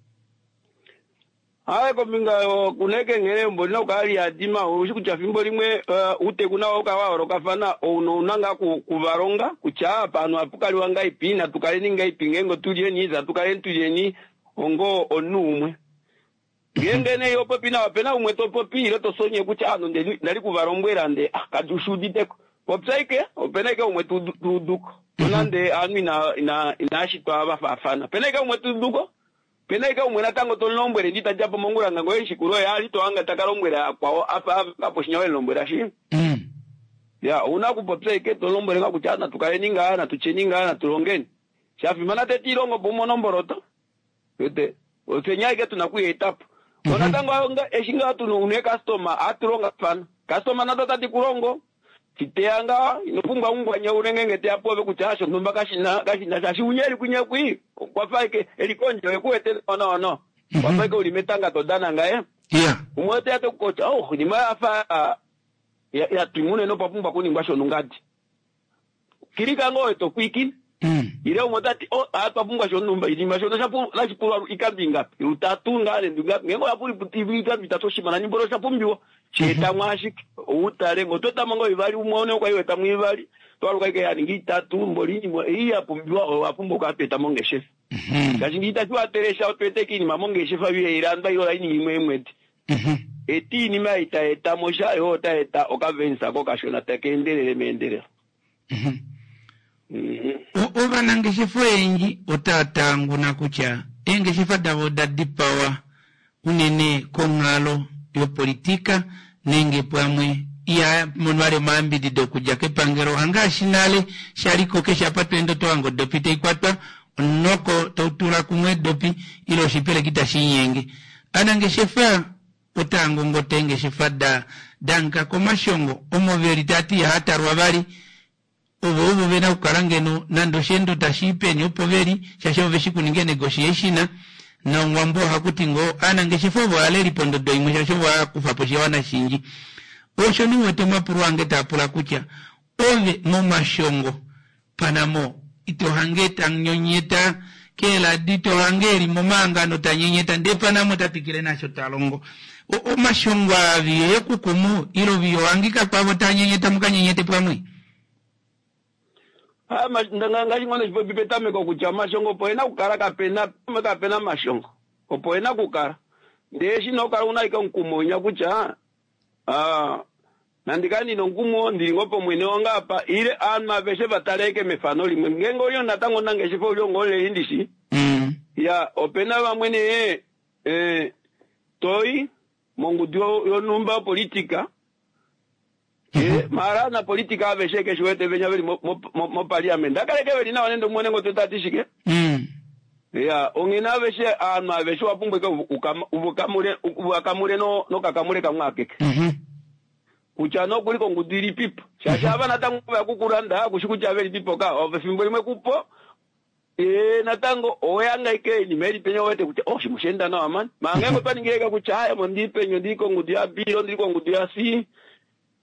Hawe kominga kuneke ngene mbona ukali yadima ushikucha fimbo limwe ute kuna waka wakafana unanga kuvaronga kucha pano apukali wanga ipina tukale nga ipingengo tulieni za tukale tulieni ongo onumwe ngene yopo pina wapena umwe topo pile to sonye kucha ano ndali kuvarombwera nde akadushudite popsaike openeke umwe tuduko tunande anu ina shitwa abafafana peneke umwe tuduko Peneka umwena tango tolombwere ndita japo mongura ngango yeshikulo yali to anga takalombwera kwao apa shinyawe lombwera shi ya una kupopse ke tolombwere ngakuchana tukaeninga na tucheninga na tulongeni shafi mana tetilongo bomo nomboroto yote osenyai ke tunakuye etapu ona tango anga eshinga tunune customer atulonga fan customer na tata tikulongo kiteanga inofunga ungwanya urengengete apo bekuchasho ndumba kashina shashi unyeli kunyakwi kwa faike elikonje wekuete ono kwa faike ulimetanga todana ngae umwote ato kocha ni mafa ya timune no papumba kuni ngwasho nungati kirika ngoe to kwiki ile umotati apa pumba sho numba ilima sho shapu la chipura ikambinga utatunga le ndunga ngengo yapuri putivika bitatoshima na nimboro shapumbiwa cheta mwashiki utale ngotota mango ibali umone kwa iwe tamwibali twaluka ike yani ngitatu mbolini hii apumbiwa apumbuka apeta monge chef kaji ngitatu teresha otweteki ni mamonge chef abiye iranda yo laini imwemweti eti ni maita eta mosha yo ta eta okavensa ko kashona tekendelele mendele Ova nange chef engi otata nguna kucha enge chef davo dadipawa unene kongalo yo politika nenge pamwe ya monware mambi dido kuja ke pangero hanga shinale shariko kesha patendo to ango dopite ikwatwa noko tautura kumwe dopi ilo shipele kita shinyenge anange shefa otango ngotenge shefa danka komashongo omo veritati ya hata rwabari uvo vena ukarangeno nando shendo tashipe ni upo veri shasho veshiku ninge negotiationa na mwambo hakutingo anange shefobo aleri pondo doi mwisha shewa kufaposhi wana shinji osho ni wete mapuruange tapula kucha ove momashongo panamo ito hangeta nyonyeta kela dito hangeri momanga no tanyonyeta nde panamo tapikile nasho talongo o mashongo aviye kukumu ilo viyo angika kwa tanyonyeta mukanyonyete pamwe ndanga ngone bipetame ko kucha mashongo poena kukara kapena mashongo opoena kukara ndeshi no kara unaika nkumonya kucha nandikani nongumo ndilingopo mwene wanga apa ile anma veshe bataleke mefano limwe ngengo yo natango nange shifo yo ngole indishi ya opena ba mwene toi mongudio yo numba politika mara na politika veshe ke shwete venya veli mo parliament dakaleke veli na wanendo mwene ngo totatishike ya ongena veshe anma veshe wapumbe ka ukamure no kakamure kamwake kuchano kuliko ngudiri pipo shashaba natango ya kukuranda kushikucha veli pipo ka ofimbo limwe kupo natango oyanga ike ni meri penyo wete kucha shimushenda na amani mangengo pani ngireka kuchaya mo ndipenyo ndiko ngudia biro ndiko ngudia si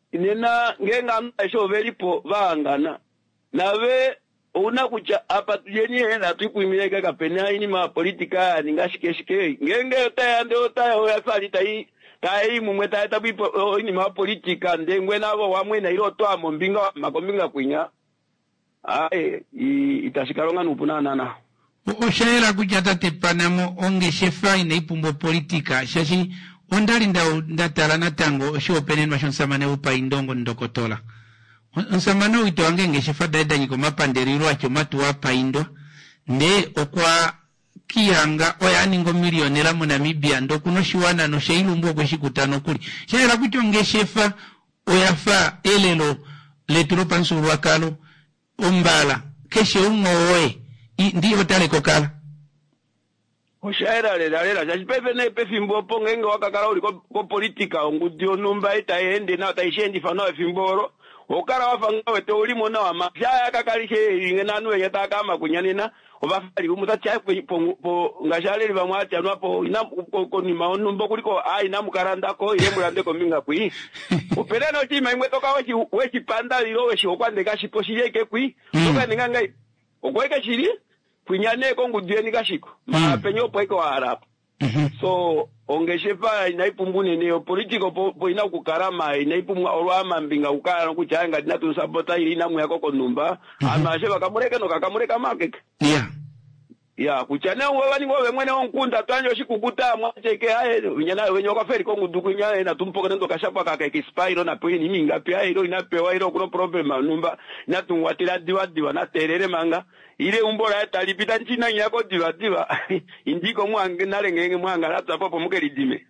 nena ngenga msho velipo vangana nawe una kucha apa tujeni hena tukuimileka kapena ini ma politika ningashike ngenge tayande otayo yasali tai mumwe tabipo ini ma politika ndengwe nabo wamwe na ilo twamo mbinga makombinga kwinya itashikaronga nupunana oshaela kujata tepanamo onge shefa ina ipumbo politika shashi ondali ndatala natango oshopenenwa shonsamane upa indongo ndokotola onsamane uito wange nge shefa daida nyiko mapanderirwa cho matu wapa indwa nde okwa kiyanga oyaningo milionera mu Namibia ndokuno shiwana no sheilumbo kweshikutano kuli shaela kucho nge shefa oyafa elelo letro pansuru wakalo ombala keshe ungowe ndiyo tale kokala oshaera lela jajipepe ne pefimbo pongenge wakakala uli ko politika ongudio numba itaende na taishendi fano efimboro okara wafanga wete uli mona wa mashaya kakalishe ngenanu yeta kama kunyanina obafali umutacha po ngashale bamwati anwapo ina ko ni maonumbo kuliko ina mukaranda ko ile mulande ko minga kwi operano chima imwe toka wechi panda lilo wechi okwande kashipo shiyeke kwi toka ninganga okweka chiri kunyane ko ngudieni kashiko mapenyo poiko harap so ongeshefa inaipumbune neo politiko po ina kukarama inaipumwa olwama mbinga ukara kuchanga dinatu sabota ili namu yako konumba ama sheba kamureke no kakamureka market kuchana wewe ni wewe mwene onkunda twanjo shikukuta mwacheke aye nyana wenyo ka feri ko nguduku nyana na tumpoka ndo kashapa ka expire na peni minga pia ilo inapewa ilo kuna problem numba natungwatira diwa na terere manga ile umbora talipita nchina yako diwa indiko mwange nalengenge mwanga hata popo mukelidime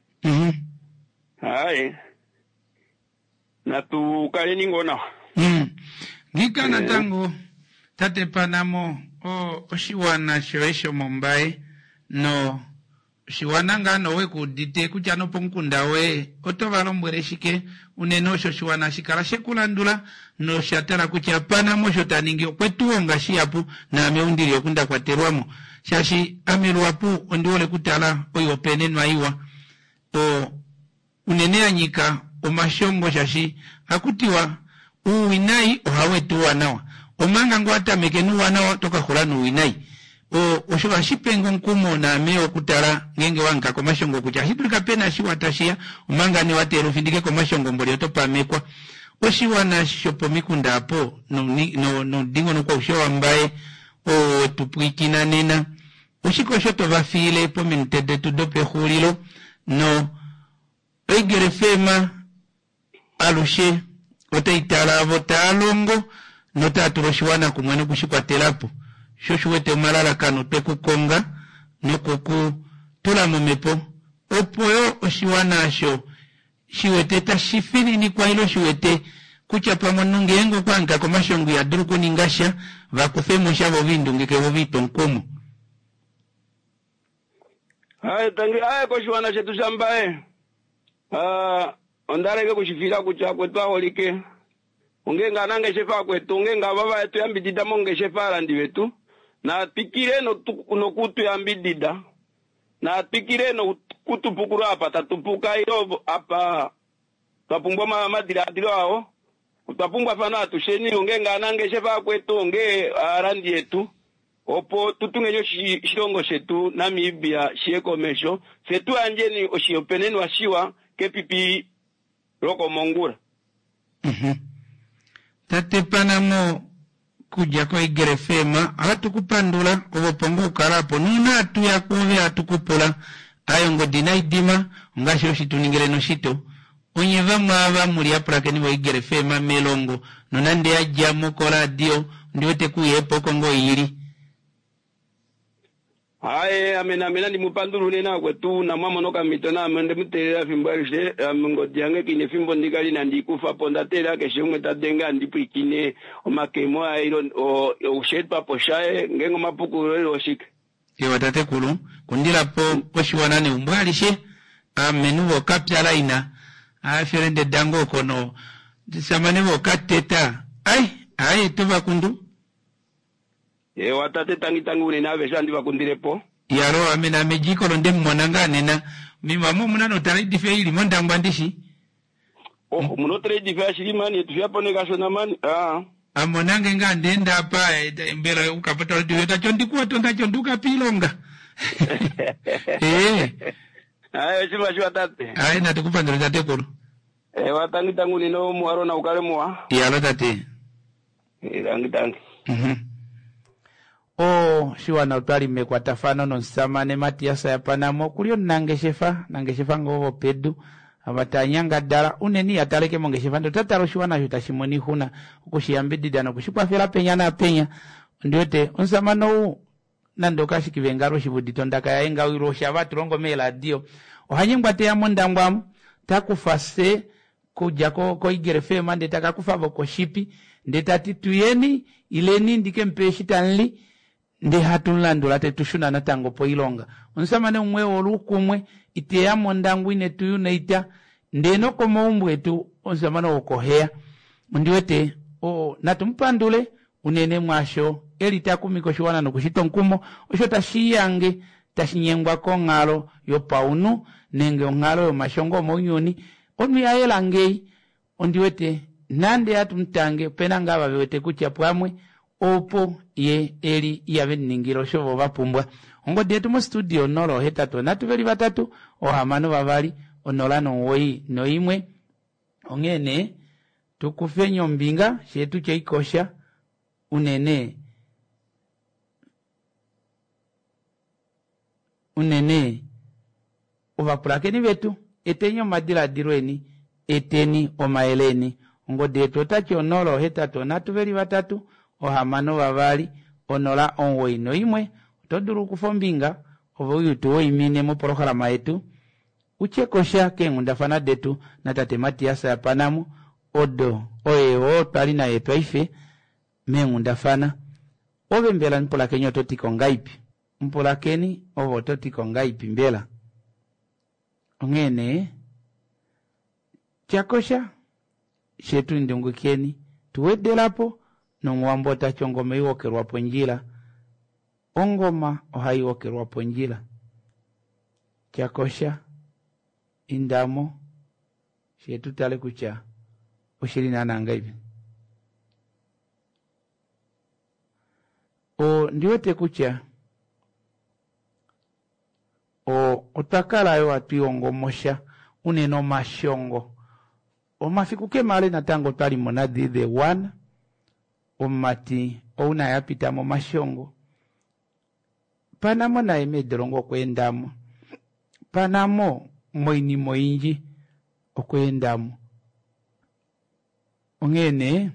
na tu kale ningona ngikana tango tate panamo oshiwana shoesho mombae no shiwana ngano we kudite kuchano ponkunda we otovalombwere shike uneno sho shiwana shikala shekulandula no shatara kucha panamo shotaningi kwetuo ngashiapu na ameundiri okunda kwaterwamo shashi ameruapu ondiole kutala oyo penenwa iwa unene anyika omashongo shashi akutiwa uwinai ohawetuwa nawa omanga ngwata mekenu wana toka khulanu winai oshoba shipengo nkumo na meo kutara ngenge wanka kwa mashongo kucha hipulika pena shiwatashia omanga ni watero findike kwa mashongo mboli otopa mekwa oshiwana shopo mikunda hapo no dingo no kwa ushewa mbae tupuikina nena oshiko shoto vafile po mintede tudope khulilo no egere fema alushe otaitala votalongo nota turoshiwana kumwene kushikwatelapo shoshuwete malala kano tekukonga nokuku tula mumepo opoyo oshiwana asho shiwete tashifini ni kwa hilo shiwete kuchapa mwanungengo kwanka kwa mashongu ya druku ningasha vakufemo shavo vindu ngikevo vito nkumu tangi kwa shiwana shetu shambae ondareke kushifira kuchakwe twaholike ungenga nange shefa kwetu ungenga baba yetu yambidida monge shefa randi wetu na pikire no kutu yambidida na pikire no kutupukuru hapa tatupuka ilo hapa tapumbwa madira adilo hao utapumbwa fana tusheni ungenga nange shefa kwetu unge randi yetu opo tutungenyo shirongo shetu Namibia shieko mesho setu anjeni oshiopeneni washiwa kepipi loko mongura tate panamo kuja kwa igerefema alatukupandula obopongo ukarapo nuna atu ya kuwe atukupula ayo ngo dinaidima ngasho shituningere no shito onyeva mwava muri aprake nibo igerefema melongo nonande ajja mukola dio ndiwete kuyepo kongo yiri amena ndi mupandulu nena kwetu na mama noka mitona amende mutelera fimbarishe ngodiange kine fimbo ndikali na ndikufa ponda tela keshe umwe tadenga ndipikine omakemo airo ushetpa poshae ngengo mapuku rero shike watate kulu kundila po oshiwanane umbwalishe amenuwo kapyala ina aferende dango kono samane kateta ai tuva kundu watate tangi unena avesha ndi vakundirepo yaro amena mejiko londe mwananga nena mimamu munano taridi feili mondangwa ndishi Oh, muno trade vya shilimani tuyapo negashona mani. Amonange nga ndenda hapa mbele ukapata ndiweta chondikuwa tonda chonduka pilonga. Ayo chima chwa tate. Ayo natukupa ndilo tate kuru. Watangi tangu nino muaro na ukale mua. Iyalo tate. Tangi. Shiwa na utwali mekwa tafano nonsamane Matiasa ya Panamo kulio nangeshefa ngovo pedu. Abatanyanga dala uneni ataleke mongeshefa ndo tataro shiwa na yutashimoni huna ukushiyambidi dana kushikwa fela penya na penya. Ndiote unsamano nando kashi kivengaro shibudito ndaka ya inga wiro shabatu rongo mela dio. Ohanyengwa te ya monda mwamu takufase kujako koigerefe mande takakufavo koshipi. Ndetati tuyeni ileni ndike mpeshita nli. Ndi hatunlandu late tushuna na tango po ilonga. Unsamane umwe olukumwe ite ya mondangu ine tuyu na ita. Ndeno koma umwe tu unsamane ukohea. Ndiwete natumpandule unene mwasho. Eli takumiko shuwana nukushito nkumo. Usho tashiyange tashinyengwa ko ngalo yo paunu. Nenge ngalo yo mashongo monyoni. Onmi ya elangei. Ndiwete nande hatumtange penanga wawete kucha puamwe. Opo ye eli yabe ningiro shovo bapumbwa ongo detu mo studio nolo hetatu natuveli batatu ohamano babali onolano woi noimwe ongene tukufenyo mbinga shetu cheikosha unene ovapulakeni betu etenyo madila dirweni eteni omaeleni ongo detu tacho nolo hetatu natuveli batatu ohamano babali onola onwoi noimwe toduru kufombinga ovo yutu imine mo programa yetu uchekosha kengunda fana detu na tate Matiasa ya Panamo odo oye tali na yetu ife mengunda fana ove mbela mpola kenyo totiko ngaipi mpola keni ovo totiko ngaipi mbela ongene chakosha shetu ndungu keni tuwedelapo nongwambo tachongoma iwokerwa ponjila ongoma ohai wokerwa ponjila chakosha indamo shetu tale kucha ushirina nanga hivi ndiwete kucha otakala yo atuiongomosha uneno mashongo omafikuke male natango tali monadi the one omati ouna yapita mo mashongo panamo na emedrongo kwendamo panamo moini moinji okwendamo ongene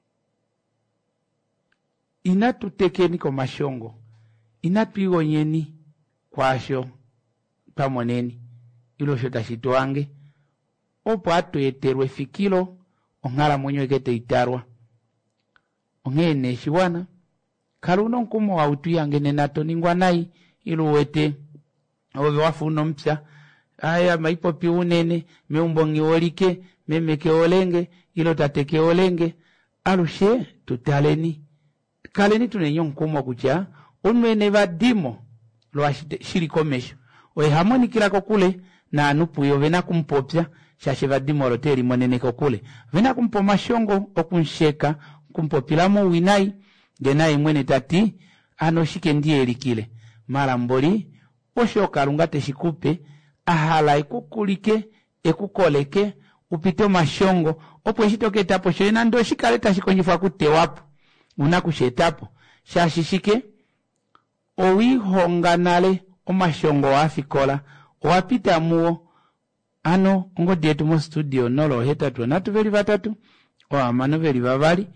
inatutekeni ko mashongo inatuigonyeni kwasho pamoneni ilo shota shitwange opo atueterwe fikilo ongala mwenyo ekete itarwa ongene shiwana kaluno nkumo autuyange nenato ningwa nai iluwete owe wafuno mpya aya maipopi unene meumbongi olike memeke olenge ilo tateke olenge alushe tutaleni kaleni tunenyo nkumo kucha onwene vadimo lo shirikomesho oe hamonikira kokule na anupu yo vena kumpopya shashe vadimo roteri monene kokule vena kumpoma shongo okunsheka kumpopilamo winai genai mwene tati anoshike ndiye elikile mara mboli oshoka lungate shikupe ahala ikukulike ekukoleke upito mashongo opo shitoke tapo shoena ndo shikaleta shikonjifwa kutewapo unakushetapo shashishike owihonganale omashongo wafikola wapita muo ano ngo dietu mo studio nolo hetatu natuveli batatu amano veli babali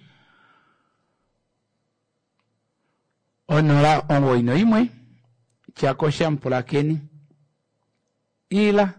onola onwoi noimwe chakosha mpulakeni ila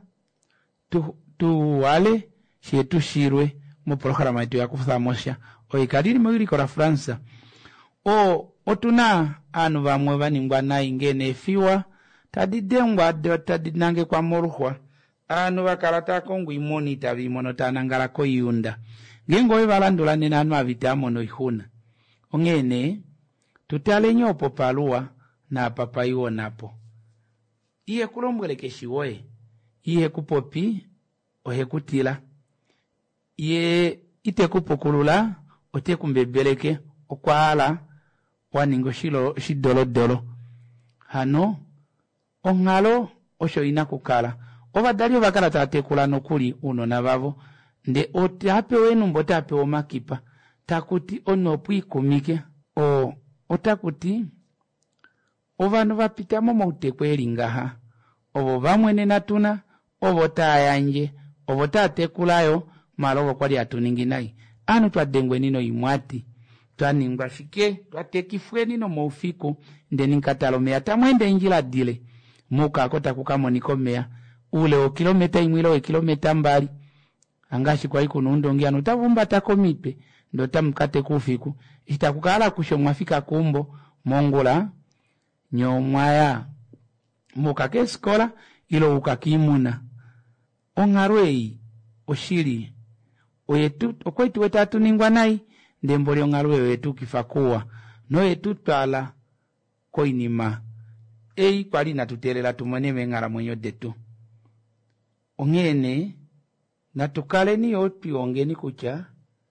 tuwale shetu shirwe mu programa yetu ya kufamosha oikalili mwili kora Fransa otuna anu bamwe baningwa na ingene fiwa tadidengwa tadinange kwa moruhwa anu bakarata kongu imoni tabimono tanangala ko yunda ngengo ebalandula nena anu abitamo no ihuna ongene tutale nyopo palua na papaiwo napo iye kulombwele keshiwoe iye kupopi ohe kutila ye ite kupukulula ote kumbebeleke okwala waningo shidolo hano ongalo osho ina kukala obadali bakala tatekula nokuli uno nabavo nde otape wenu mbotape omakipa takuti ono pwikumike otakuti ovanu vapitamo mautekwelingaha ovo vamwene natuna ovo tayanje ovo tatekulayo malovo kwali atuninginayi anu twadengwe nino imwati twaningwa fike twatekifwe nino moufiku nde ninkatalomeya tamwende njila dile muka kota kukamoniko meya ule o kilometa imwilo o kilometa mbali angashi kwa iku nuundongia nutavumba takomipe ndo tamkate kufiku itakukala kusho mwafika kumbo mongula nyomwaya muka keskola ilo ukakimuna ongarwei oshili oyetu okwetu wetatu ningwa nai ndembole ongarwe wetu kifakuwa no yetu tala koinima kwali natutelela tumone mengara mwenyo detu ongene natukale ni opi ongeni kucha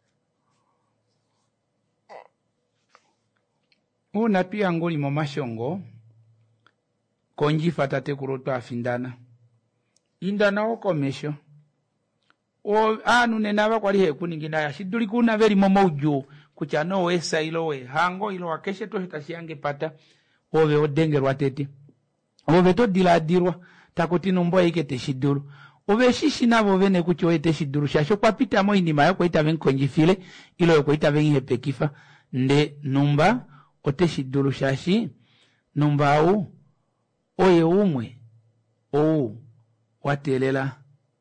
una pia ngoli momashongo konji fatate kuroto afindana indana okomesho anu nenava kwali hekuningina ya shiduli kuna veri momoju kucha no wesa ilo we hango ilo wakeshe to hitashiange pata ove odengerwa tete ove to diladirwa takuti numbo ikete shidulu ove shishi navo vene kucho ete shidulu shasho kwa pita mo inima yo kwa ita ven konjifile ilo yo kwa ita ven hepekifa nde numba ote shidulu shashi numba au oye umwe watelela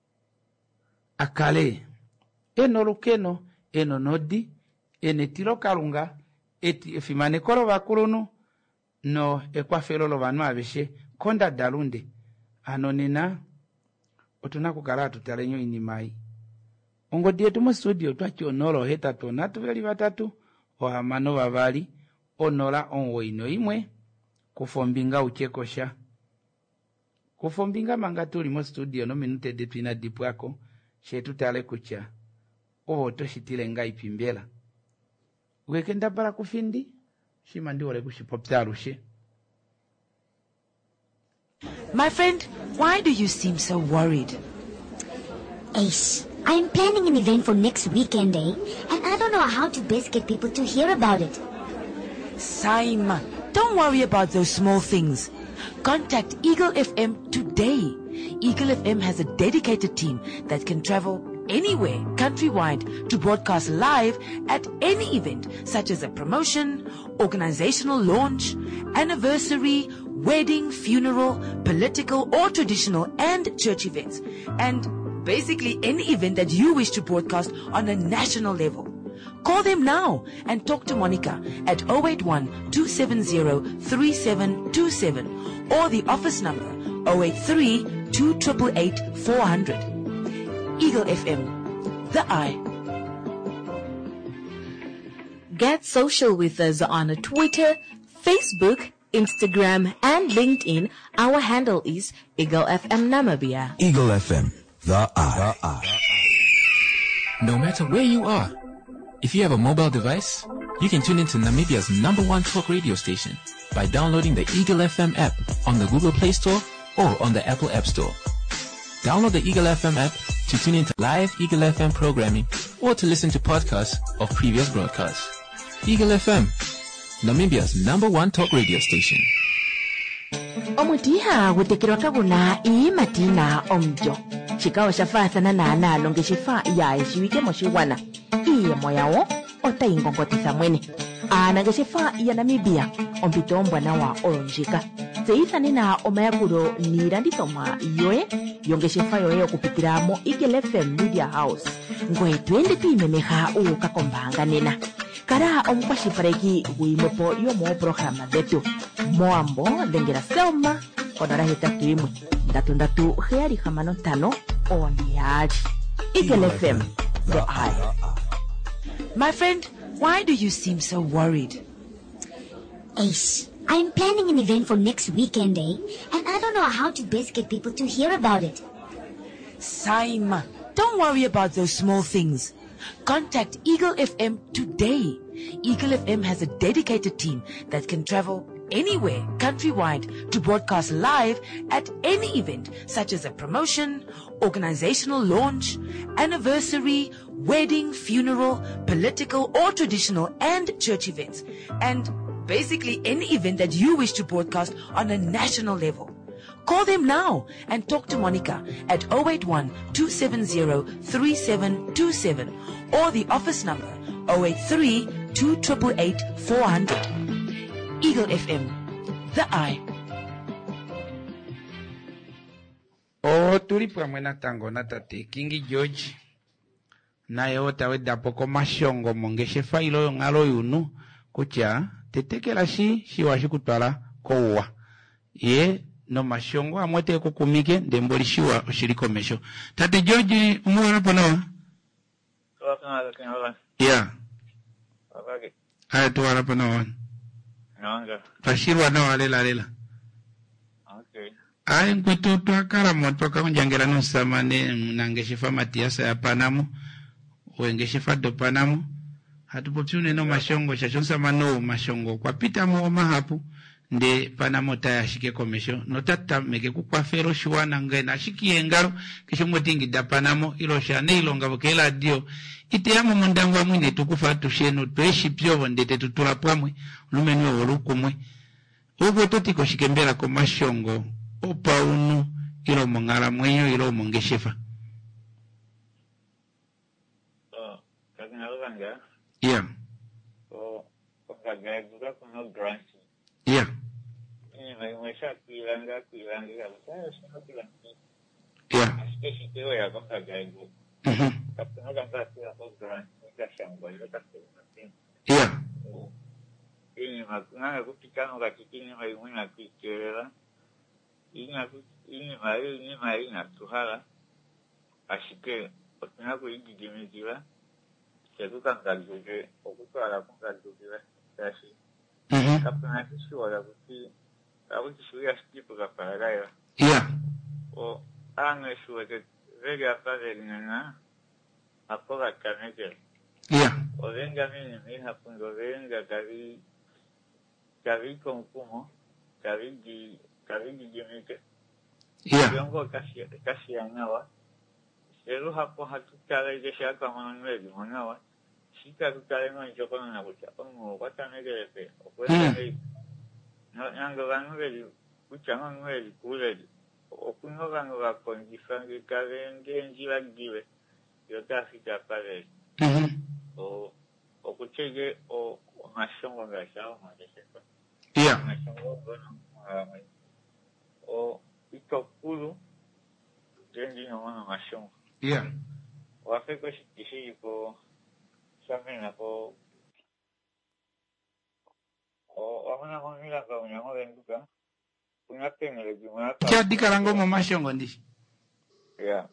akale eno lukeno eno nodi ene tilo kalunga eti efimane kolo bakulunu no ekwafelo lo banwa beshe konda dalunde anonena otuna kukala tutalenyo inimai ongo dietu mu studio twachonolo heta tona tuveli batatu ohamano babali onola onwo ino imwe kufombinga uchekosha kufombinga mangatuli mu studio no minute depina dipwako shetu tale kucha toshitile ngai pimbela wekenda para kufindi shimandi ole kushipoptarushe. My friend, why do you seem so worried? Ace, I'm planning an event for next weekend, and I don't know how to best get people to hear about it. Saima, don't worry about those small things. Contact Eagle FM today. Eagle FM has a dedicated team that can travel anywhere countrywide to broadcast live at any event, such as a promotion, organizational launch, anniversary, wedding, funeral, political or traditional and church events, and basically any event that you wish to broadcast on a national level. Call them now and talk to Monica at 081-270-3727 or the office number 083-288-400. Eagle FM, the eye. Get social with us on Twitter, Facebook, Instagram, and LinkedIn. Our handle is Eagle FM Namibia. Eagle FM, the eye. No matter where you are, if you have a mobile device, you can tune into Namibia's #1 talk radio station by downloading the Eagle FM app on the Google Play Store or on the Apple App Store. Download the Eagle FM app to tune into live Eagle FM programming or to listen to podcasts of previous broadcasts. Eagle FM, Namibia's #1 talk radio station. Omutiha gutekirwa kaguna matina omjo. Chikao shafathana na nalonge shifa ya shiwike moshiwana. Iye moyawo otaingongotisa mwene. Anage shifa ya Namibia ompitombwa na wa oronjika. Seithani na omayakuro nirandithomwa yoe yonge shifa yoe okupitiramo Eagle FM Media House. Ngoe twende tuimemeha ukakombanga nena. Kara omkwashipareki guimepo yomo programa detu. Moambo lengera selma onara hetatu imwe. Ndatu heari hamano tano oniaji. Eagle FM, the eye. My friend, why do you seem so worried? Ace, I'm planning an event for next weekend, and I don't know how to best get people to hear about it. Saima, don't worry about those small things. Contact Eagle FM today. Eagle FM has a dedicated team that can travel anywhere countrywide to broadcast live at any event, such as a promotion, organizational launch, anniversary, wedding, funeral, political or traditional and church events, and basically any event that you wish to broadcast on a national level. Call them now and talk to Monica at 081-270-3727 or the office number 083-288-400. Eagle FM, the eye. Tuli pamwe na tango na tate Kingi George naye otawedda poko mashongo mongeshe failo ngalo yunu kucha tetekela shi washikutwala kowa ye no mashongo amwete kukumike ndemboli shiwa oshilikomesho. Tate George umuwala pano? Yeah. Aya tuwala pano? Nanga. Pashirwa na walela. Okay. Aya nkwetu tuakara mwotoka unjangela nusamane nangeshifa Matiasa ya Panamu wengeshifa do Panamu hatupopyune no mashongo shachonsa mano mashongo kwa pita muoma hapu nde Panamo taya shike komesho no tata meke kukwa fero shuwana ngena shiki engaro kisho mwetingi da Panamo ilo shane ilo ngavokela dio ite yamu mundangwa mwine tukufa tusheno tueshi pyovo ndete tutura pwamwe lumenwe wolukumwe ugo totiko shikembera ko mashongo opa unu ilo mongala mwenyo ilo mongeshefa. Kakinalanga. Yeah. Kagaguka kuno grant. Yeah. Mwesha kuilanga yeah. Especially tewe ya kagagu. Kapuna kanga kuila ko grant nikashangwa ile kapuna. Yeah. Ini makuna kupikano kakitini maimuna kuikela. Ini mai na tuhala. Ashike otuna kuigidimizira. Sekukangaguje okutwala kungagujira kasi. Kapuna kishuwa kuti abukishuya stipu kapalaya. Yeah. O ane shuwa vega pagelina apoga kaneke. Yeah. O venga mini hapundo venga kavi konkumo kavi jimike. Yeah. Yongo kasi anawa. Seru hapo hatukale jesha kama nweli manawa. Shika tukale no njokona na kucha. Watanegelepe. Okwele nango vanweli kucha nweli kuleli. Okuno vango vakonjifange kavenge njila giwe. Yotafika pale. Okuchege o mashongo ngashao majeshefa. Yeah. Mashongo gono o itokulu jengi no mashongo. Yeah. Wafeko shikishi ko samena ko wamana konila ka unyango venduka unatengele jumaka Jadi karango mo mashongo ndishi. Yeah.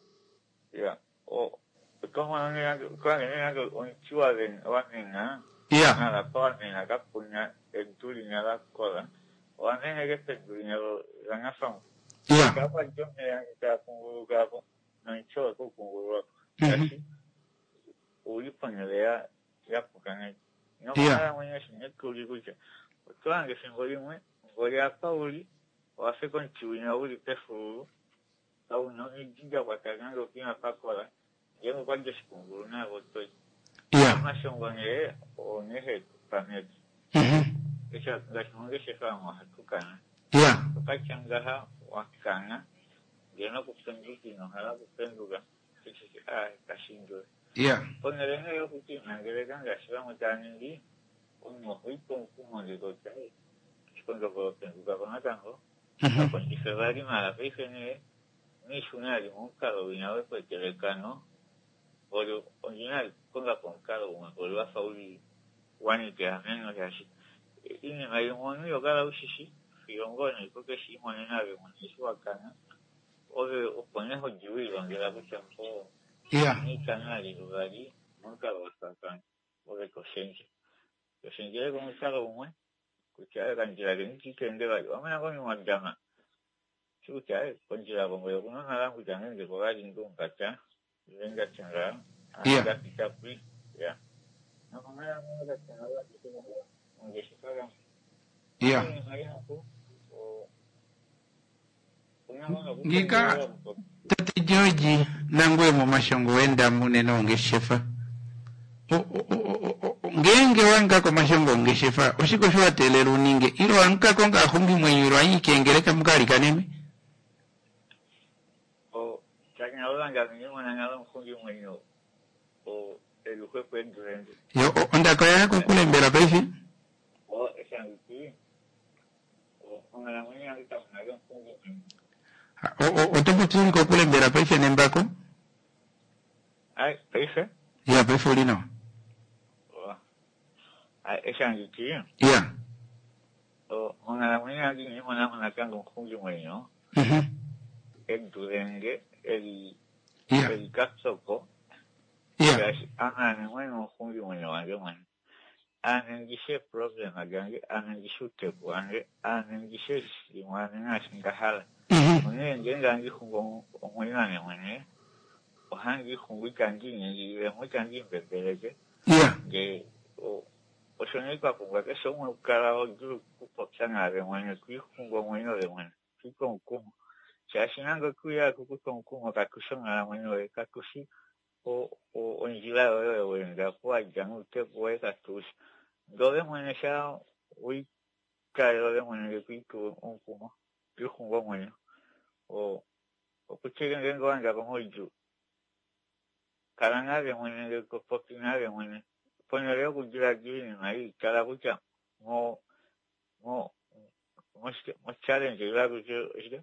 Kama nanga kwa nanga onchua ven wamena. Yeah. Nala kwa nanga kapunya entuli nala kola. Wamena gependuli nalo rangafa. Yeah. Kapa jomne yanga kunguru kapo nanchoa ko kunguru. Kasi ulipangelea yapukana. Nyoma mwenye shinye kulikucha. Twange singolimwe ngoli apa uli wafeko nchiwina uli pefu au no ijinga wakaganga kina pakola. Yemo kwa jeshikunguru na wotoi. Yeah. Mashongo nge onehe pamet. Kisha ngashonge shefamu hatukana. Yeah. Pakachangaha wakana. Geno kupenduki no hala kupenduka. Kashindo. Yeah. Ponelenge yo kuti nangeleka ngashiba mutani uno huiko kumo ndikocha. Kondo ko penduka kona tango. Kwa ndifebali mala pefene ni shunali monkalo inawe kwa telekano. Olo original konga konkalo olo afauli wani ke ameno yashi. Ini mayomoni yogala ushishi. Fiongoni koke shimone nawe mwanishwa kana. Ove oponeho jiwi ngela kuchampo. Yeah. Ni kanali lugali monkalo wasakana. Ove koshenje. Koshenje ko musalo umwe. Kuchaya kanjira kikende bali. Wamana ko mwajama. Chucha konjira bongo yokuno nalangu janenge ko gali ndonkacha. Venga changa Ada kita beli, ya. Nah, kemarin ada channel itu mengesihkan yang. Iya. Ngika tati George nangwe mu mashongo wenda munene ongeshefa. Ngenge wanga ko mashongo ongeshefa ushiko shwa telero ninge iro anka konga ahungi mwenyuro anyi kengereka mukali kaneme. Kanya olanga ni mwana ngalo mfungi mwenyo. Elukwe kwendrende. Yo ondako yako kulembera paifi? Esangi. Ngala mwenye alita mwana mfungi mwenyo. Otopo tiri ko kulembera paifi nembako? Ai, paifi? Ya, paifi ulino. Esangi ti. Ya. Ngala mwenye alita ni mwana kango mfungi mwenyo. Endrende. El kapsoko. Yeah. Ana mwenye mfungi mwenye wange mwenye. Anengishe problem agange, anengishe utepu wange, anengishe mwane ngashinga hala. Mwenye ngenga ngi hungo mwenye wane mwenye. Ohangi hungo ikangi nge, mwenye kangi mbebelege. Yeah. Nge, oshonye kwa kunga kesho mwenye ukara ogiru kupopsangare mwenye, kui hungo mwenye we mwenye. Kui konkumu. Chashinanga kuya kukukonkumu kakushongara mwenye we kakushi. Onjila wewe wenda kwa jangu tepu we katushi. Dole mwenye shaa wikare mwenye kuiku onkumu. Yukungo mwenye. Kuchige ngengo wanga kumoju. Karangare mwenye kupopinare mwenye. Ponyo leo kujila gini na hii kala kucha. Mo challenge ila kuchile.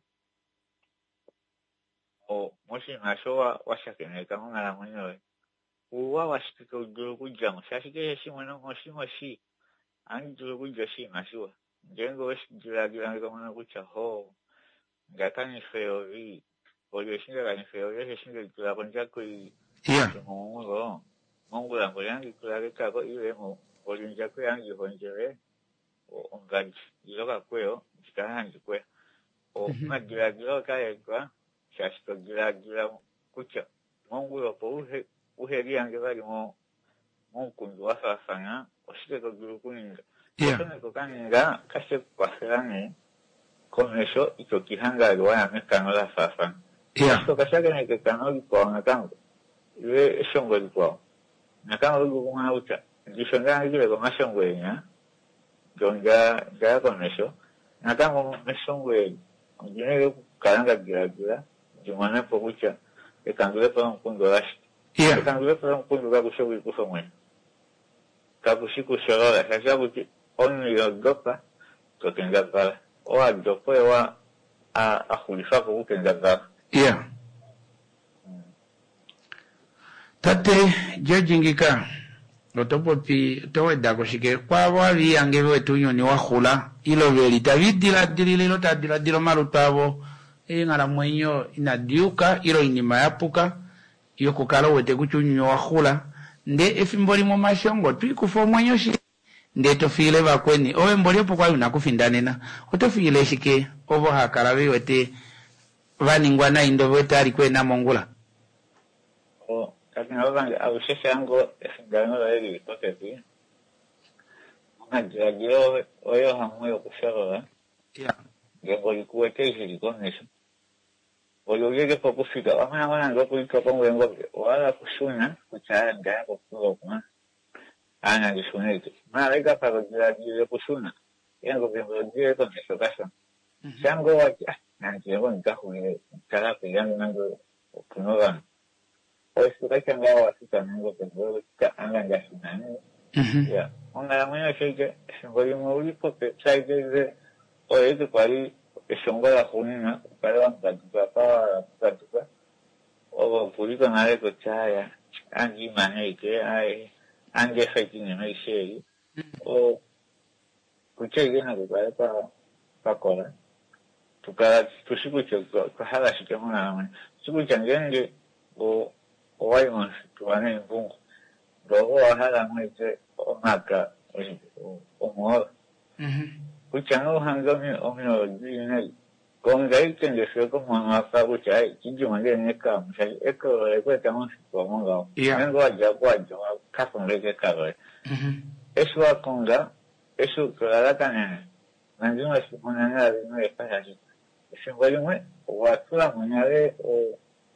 Moshi nashowa washakeneka ngala mwenyewe. Uwa washikika ujuru kujamu. Shashike shi mweno moshi. Angi juru kujashi nashuwa. Njengo weshi jila ngala kucha ho. Ngaka ni feori. Oyo shinga kani feori. Shinga jila konja kui. Yeah. Mungu lango yangi kulage kako iwe mo. Oyo njako yangi honjere. Ongaji. Iloka kweo. Jikahanji kwe. Magila kaya kwa. Shashika gira kucha. Mungu yopo uheri yange bali mungu wasafanya. Oshike kugiru kuninga. Kone kukaninga kashe kwaserane. Komesho ito kihanga liwana mekanola safanya. Kashiko kashage neke kanoli kwa nakango. Iwe shongo likuwa. Nakango liku kumana ucha. Jishongana gile kwa mashongo enya. Jonga komesho. Nakango meshongo enya. Njine kukaranga gira. Jumane pokucha. Ekangule pa mkundu rashi. Yeah. Ekangule pa mkundu kakushoku ikufa mwenye. Kakushiku shorola. Shashabuchi. Oni yodopa. Tokenga pala. Owa dopo ewa. Ahulifa kukenga pala. Yeah. Tate George Ngika. Otopo pi. Towe dako shike. Kwa wavi angewe tunyo ni wahula. Ilo veli. Tavidila dililo tadila maru tabo. Ngala mwenyo inadiuka ilo inima yapuka iyo kukala wete kuchunyo wahula nde efimboli mu mashongo tuikufa mwenyo shi nde tofile bakweni owe mboli opo kwa yunakufindanena otofile shike obo hakala wete vaningwa na indo wete alikwena mongula kati nabange awusheshe yango efindano la hili totepi ngajiragiro oyo hamwe okushorola yeah. Gengo likuweke ishilikonesho Oyogege kwa kufika, wana ndo kuliko kongo yengoke, wala kushuna, kuchaya ngaya kwa kuwa kuma, ana jishunete. Lega para jile kushuna, yengo gengo jile kwa nesokasha. Shango waki, nanti yengo nikahu ile, karaku yangu nango kunoga. Oisu kacha ngawa wasika nango gengo, anga ngashuna. Ya, onga ya mwenye sheke, shango limo ulipoke, chaide oye kwa li, shongo la kunina, ukalewa mkatuka, ogo pulito nale kochaya, angi maneke, ange fighting meisheri, o kuchege na kukale pa kola, tukala tushikuche kwa hala shikemuna namani, shikuche ngenge, o waimon tuwane mpungu, dogo wa hala mwete, o maka, o muola. Kuchanga uhangami omino jine con cái de fue como una fabucha, y yo me en el campo, eco le cuesta mucho como lo. Vengo allá cuando caso le que cabe. Eso a conga, eso que la tan no es una nada de no es para allí. Es un volumen o a toda manera o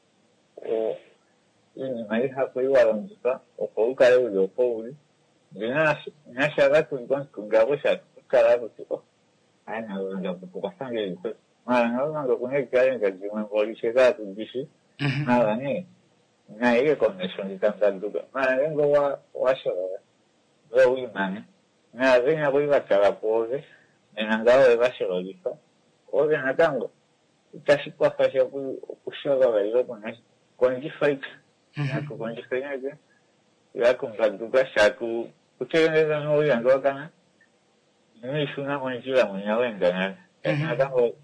y me deja que iba a donde está o por cada uno pobre. De nada se haga con gabo ya cada uno. Ay, no, bastante. No, con el que hay en que me voy a llegar, dice, nada, ni que con eso ni tanta duda. Nada, vengo a hacer, lo vi, nada, venga, voy a cada pobre, en andado de base lo dijo, o de natango, casi cuando se puso a verlo con el fake, con el fake, y va con la duda, saco, ustedes no oigan acá, no es una moneda, no vengan, en natango.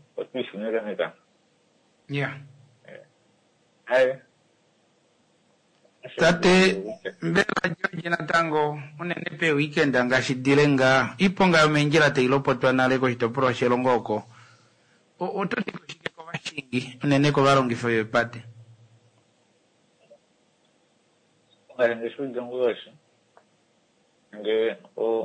Yeah. Tate mbela George Natango unenepe weekend angashidilenga iponga menjira te ilopotwa nale ko hitopro shelongoko ototi kushike ko bashingi uneneko balongi fo pate en eso yo eso que o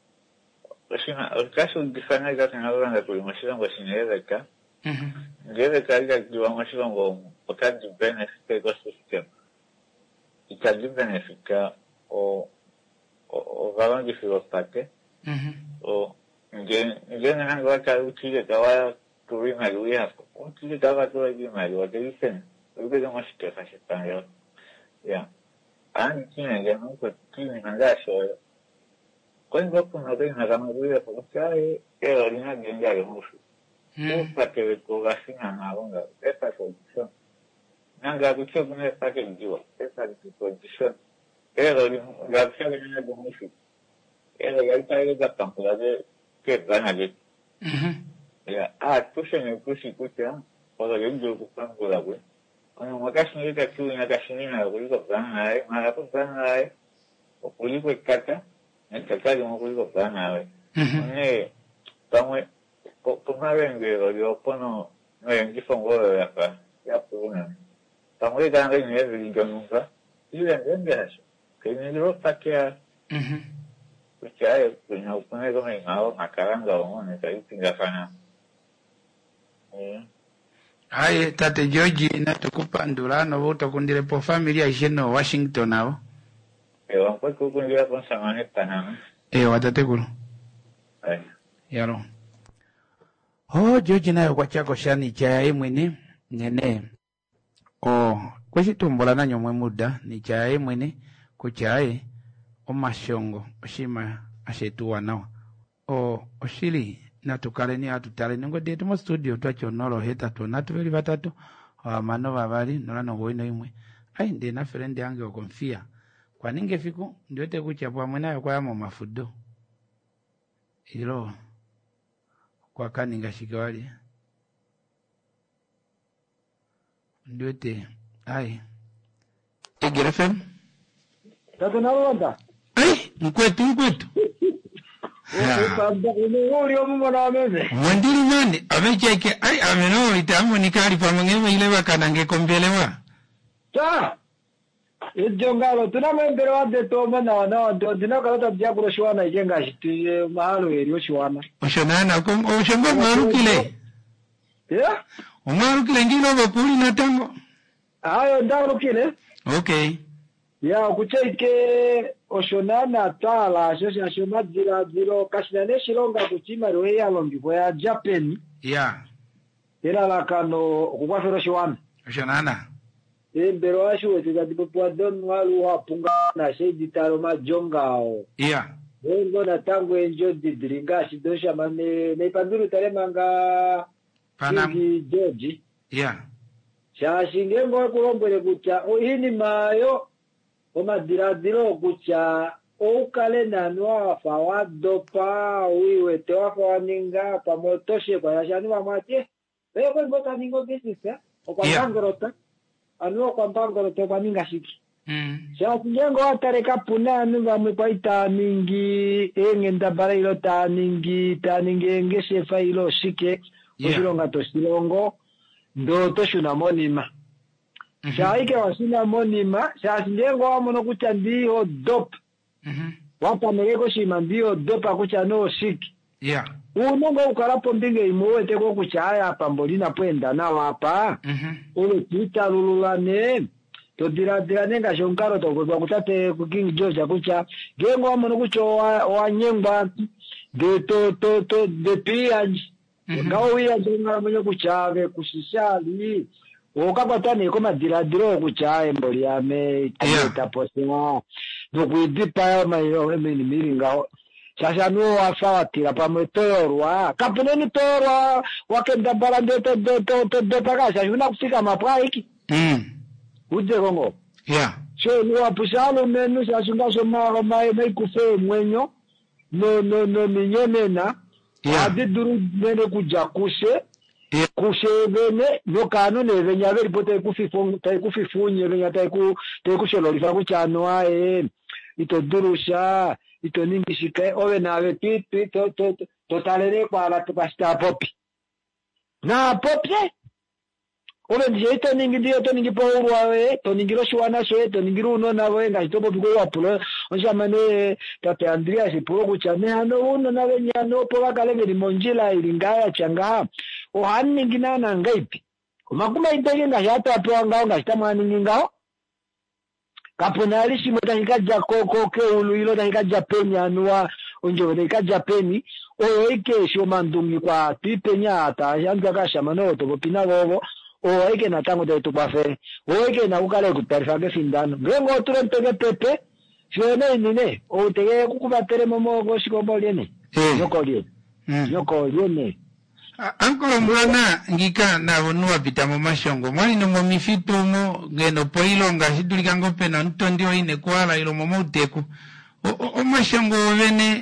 el caso de Fana que hacen ahora en la programación pues en el acá de carga que vamos a con otra de beneficio de sistema y tal beneficio o van a decir los paquetes o yo no hago acá un chile que va a cubrir una luya un chile que va a cubrir una luya que dicen lo que no es que hace español ya antes que no pues tiene nada eso cuando no tengo una cama de porque hay que orinar bien ya mucho para que el corazón haga una esta condición nada que yo no está que yo esta condición pero la acción que no es mucho era ya está el campo de que van a ver ya tú se me puso escucha o yo buscando la web cuando me caso yo que una gasolina lo digo plan nada pues plan o público caca en el caso no puedo plan nada estamos como ven que yo pono no hay que fongo de acá ya por una estamos de tan bien el yo nunca y ven eso que me lo está que pues ya pues no pone como en algo macarando no está ahí sin gafana ai tate George na tukupa ndura no voto kundire po familia isheno Washington nao vamos pues con yo con samaneta nada watate kulo yaro George nayo kwa chako shani chai mwene nene kweshi tumbola nanyo mwe muda ni chai mwene kuchai omashongo oshima ashetuwa nawa oshili natukale ni atutale ningo detu mo studio twacho nolo heta to natuveli batatu mano babali nolano boino imwe ai ndi na friend yange okonfia kwa ninge fiku ndiote kuchapwa mwenayo kwa yamo mafudo ilo kwa kaninga shikawali ndiote ai Eagle FM Tatu na Rwanda ai mkwetu Mwandiri mani amecheke ai ameno itamu nikali pamangewa ile wakanange kombelewa ta ijongalo tunamembere wade toma na dinakala tabjakuro shwana ijenga shiti mahalo elio shwana oshonana ko oshongo marukile ya umarukile ngino bakuli na tango ayo ndarukile okay ya kucheke oshonana tala shosha shomadira diro kashinane shilonga kuchima roe ya longipo ya Japan ya era lakano kukwafero shwana oshonana mbero ashu wetiga dipo don walu wapunga na sheidi taro majongao ya ngo na tangu enjo didringa shidosha mane neipanduru tare manga panam George ya shashinge ngo kulombere kucha ohini mayo omadiradiro kucha okale nanwa fawadopa wiwe tewafa waninga pamotoshe kwa yashani wa matie leo kwa mbota ningo business kwa bangorota anuo kwa bangorota kwa ninga shiki shasingengo atareka puna anu bamwepaita ningi engenda bara ilo ta ningi engeshefa ilo shike Oshilonga toshilongo ndo toshuna monima. Shaike wasina monima, shasindengo wamono kucha ndiyo dop. Wapameleko shima ndiyo dopa kucha no shiki. Unongo ukarapo mbinge imuwe teko kucha haya pambolina puenda na wapa. Ule tuita lululane. Todira nenga shonkaro toko kutate ku King George kucha. Gengo wamono kucha wanyengba. De pianji. Ngawia jenga mwenye kuchave kusishali. Okapatane koma diradiro kuchaye mboli ame taposema. Nokuidipa mayo emeni miringa. Sasa nuo wafawatira pamwe torwa. Kapuneni torwa wakenda balande to pakasha yuna kufika mapaiki. Uje kongo. So nuo pusalo menu sasunga soma mai kufe mwenyo. No minyonena. Adiduru mene kujakuse. Kushevene nokano nevenya veri pote kufifunye venya kusholorifa kuchano ae itodurusha itoningishika owe nawe totalere kwa la tupasta popi na popi owe ndije itoningi ndiyo toningi pouru awe toningiro shuwana soe toningiro uno nawe nga itopo piko wapulo onshamane tate Andrea sipuro kuchane hano uno nawe nyano po wakalege ni monjila ilingaya changa ohani ngina na ngaipi umakuma itege nga hata apewa ngao nga hitamani ngao kaponali shimo tahikaja koko ke ulu ilo tahikaja peni anuwa onjo tahikaja peni oyo ike shio mandungi kwa tipenya ata yanza kasha manoto popina gogo oyo ike na tango daitu bafe oyo ike na ukale kutarifage findano gengo oturo mpege pepe shio nene o tege kukubatere momo goshiko boliene nyoko liene Ankolo mwana ngika na vonua pitamo mashongo. Mwani nongo mifitu mo geno poilo nga hidulika ngope na ntondio ine kuala ilo momo uteku. O mashongo wene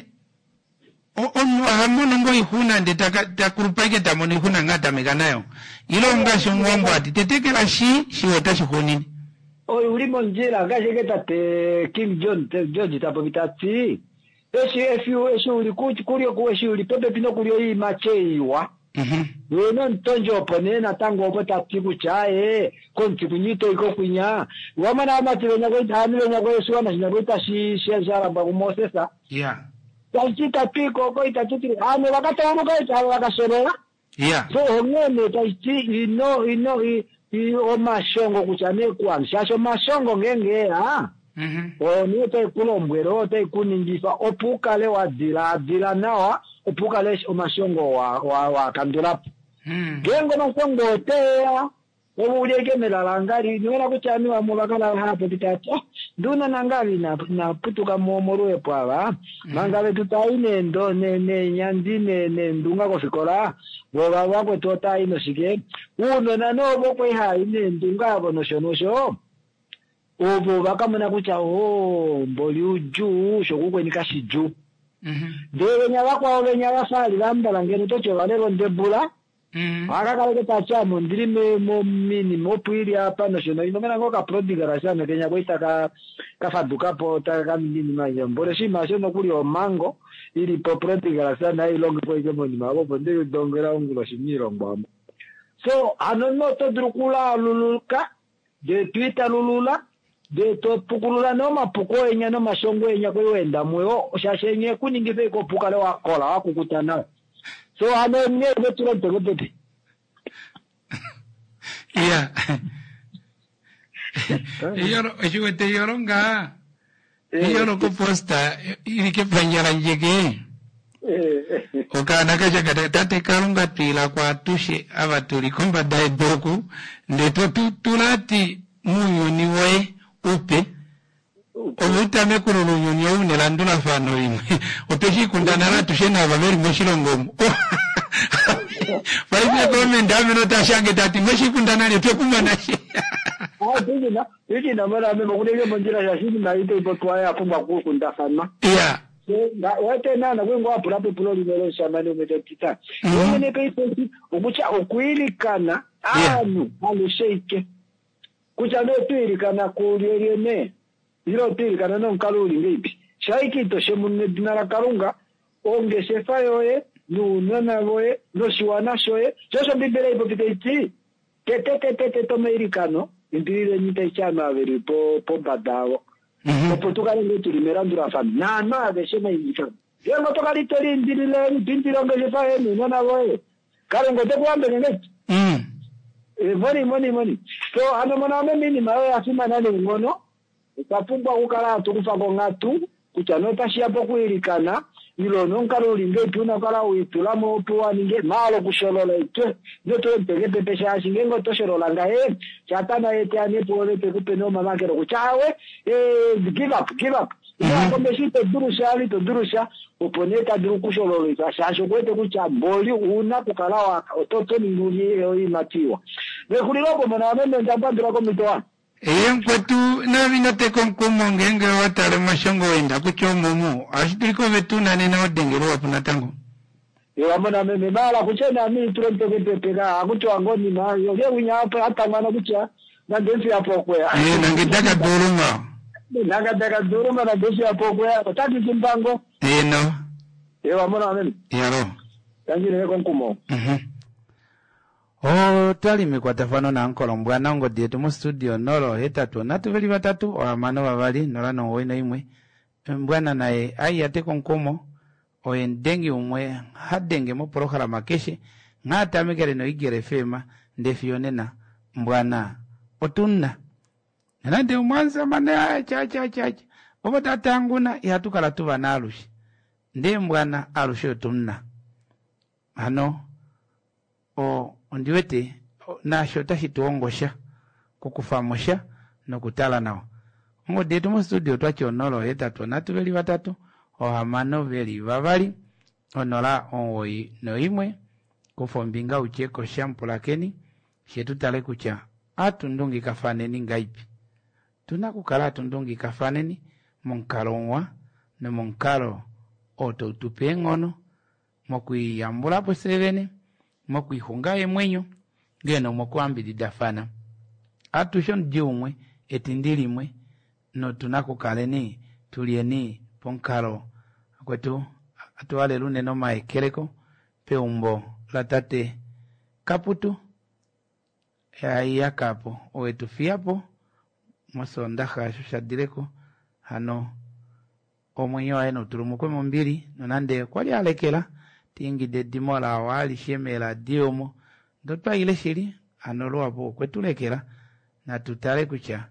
hamono ngo ihuna nde takurupake tamoni ihuna ngata meganayo. Ilo nga shongombo ati teteke la shi watashi hunini. Oyo ulimo njira gasheketa te King George tapo vitati. Eshi ulikuchi kurio kueshi ulipepe pino kurio hii macheiwa. Weno ntonjo opone na tango opo tatiku chae konti kunyito iko kunya wamana amati wenya kwa itani wenya kwa yesuwa na shinabuita shara mbagu mosesa tachita piko kwa itachitiri ame wakata uruka ita wakasonera so hongene tachichi ino omashongo kuchane kwa shasho mashongo ngenge ni te kulombwero te kuningifa opukale wa dila nawa opukale omashongo wa kandulapu gengo mashongo tea obuleke melalangari niwena kuchani wa mulakala hapo titati nduna nangali na putuka momorwe pwaba mangabe tutaine ndo ne nyandine ne ndunga kofikola boga wako tota ino shike uno na nobo kwe haine ndunga bono shonosho obo bakamana kucha mboli uju shokukwe nikashiju dewe nyawakwa owe nyawasali lambala ngeno tocho walelo ndebula akakale tachamu ndiri mini mopwiri hapa noshona inomena ngoka prodigal sana kenya kwaita kafaduka po takamini mayo mbore shima shono kuli omango ili po prodigal sana ilongo kwa ikemo ni mabo ndiri dongera ungulo shimiro ngwamo so anono to drukula luluka de Twitter lulula de to pukulula no mapuko enya no mashongo enya kwe wenda mweyo shashenye kuningize ko pukale wakola wakukutana so ane mne betule tegopepe Ejuwete yoronga yoro ko posta irike panyara njege okana kaja tate karunga tila kwa tushe avaturi komba dai doku ndeto tulati muyo niwe upe omuta mekuru nyonyo unelandula fano imwe opeshi kundana tushe na baveri moshilongomo Faibia kome ndame no tashange tati meshi kundana ni tekuma na shi Yiki na mara ame makunege monjira ya shini na ite ipotwa ya pumba kukunda fama wate na wengo hapo lape puloli nelo shamani umetotita wene peipoti ukucha ukuilikana anu alusheike kucha no tuilikana kulieriene ilo tuilikana no nkaluli ngipi shaiki to shemunne dinara karunga onge shefa yoye nuna voe no siwana soe so bibele ipo piteti te to americano indire ni te chama veri po badavo po Portugal ngi tu limerandura fam na de shema indika yo no toka litori indire le bindiro ngi fa enu nuna voe kale ngote kwambe ngi money so ano mona mimi mawe asima nani ngono ikapungwa kukala tukufa ngatu kuchano tashia poku irikana ilo nonkalo linge tuna kala uitula moto waninge malo kusholola ite ndoto mpege pesha shingengo tosholola ngae chatana ete ane pole pe kupeno mama kero kuchawe give up ya kombeshite durusha uponeta duru kusholola ishasho kwete kucha mboli una kukala wa ototo ninguni imatiwa bekuliloko mona meme ndambandura komitoa kwetu na vinote konkumo ngenge watare mashongo wenda kuchomomu ashitiko vetuna nina odengero wapuna tangu mona meme mala kuchena mi turentekepepeka akucho angoni ma yoge unya hata mwana kucha na ndensi hapo kwea nangetaka duruma na ndensi hapo kwea otaki kimbango no mona meme yaro tangire konkumo tali mikwatafano na nkolo mbwana ngo dietu mu studio noro hetatu natuveli batatu amano babali nora no wena imwe mbwana naye ayate konkomo oyendengi umwe hadenge mo program makeshe ngata migere no igere fema ndefionena mbwana otunna nande umwanza mana cha obatatanguna yatukala tuba nalushi nde mbwana alushe otunna ano ondiwete nasho tashituongosha kukufamosha nokutala nao ngo detu mu studio twachonolo hetatu natuveli batatu ohamano veli babali onola onwoi no imwe kufombinga ucheko shampulakeni shetutale kucha atundungi kafaneni ngaipi tunakukala atundungi kafaneni monkalonwa ne monkalo ototupengono mokuyambula posevene mokwihungaye mwenyo ngeno mokwambirida fana atushon diumwe etindilimwe no tunakukaleni tulieni ponkalo kwetu atwale lune no maekereko pe umbo latate kaputu ya kapo oetu fiapo mosondaja shushadireko hano omwenyo aeno turumukwe mombili nonande kwali alekela tingi de dimola awali shemela diomo dotwa ile shiri anolo abo kwetulekera na tutale kucha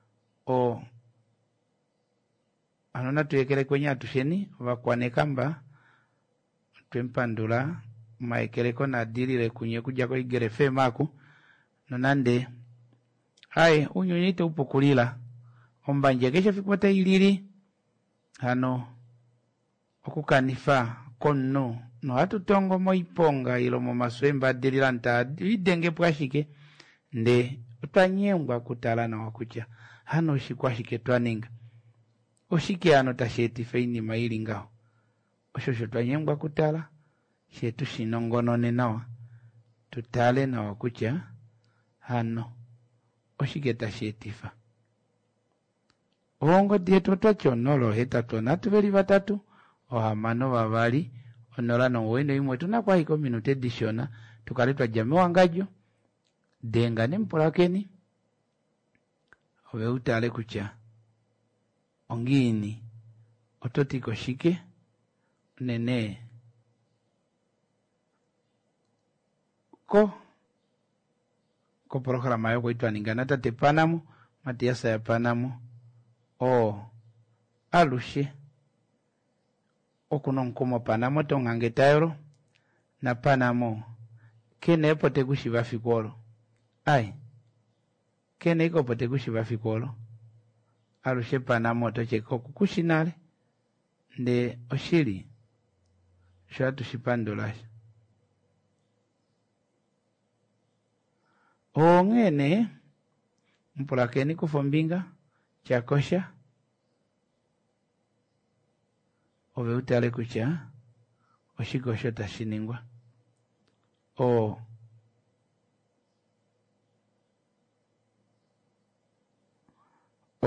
anona tuyekele kwenye atusheni wakwane kamba twempandula maekeleko na dilile kunye kuja kwa igerefe maku nonande hai unyonyite upukulila ombanje kesha fikwata ilili hano okukanifa konno no atutongo moiponga ilo mo maswemba dililanta idenge pwashike nde utanyembwa kutala na wakucha hano shikwashike twaninga oshike ano tasheti feini maili ngao oshosho twanyembwa kutala shetu shinongonone nawa tutale na wakucha hano oshike tashetifa ongo dietu twachonolo hetatu natuveli batatu ohamano babali onola no weno imwe tunakwa hiko minute edishona tukaletwa jame wangajo denga nempulakeni obe utale kucha ongini ototiko shike nene ko programa yo koitwa ningana tate Panamo Matiasa ya Panamo alushe okuno nkomo Panamo tongangetaero na Panamo kene pote kushiba fikolo kene iko pote kushiba fikolo alushe Panamo tocheko kukushinale nde oshili shatu shipandulash ngene mpulakeni kufombinga chakosha obe utale kucha oshikosho tashiningwa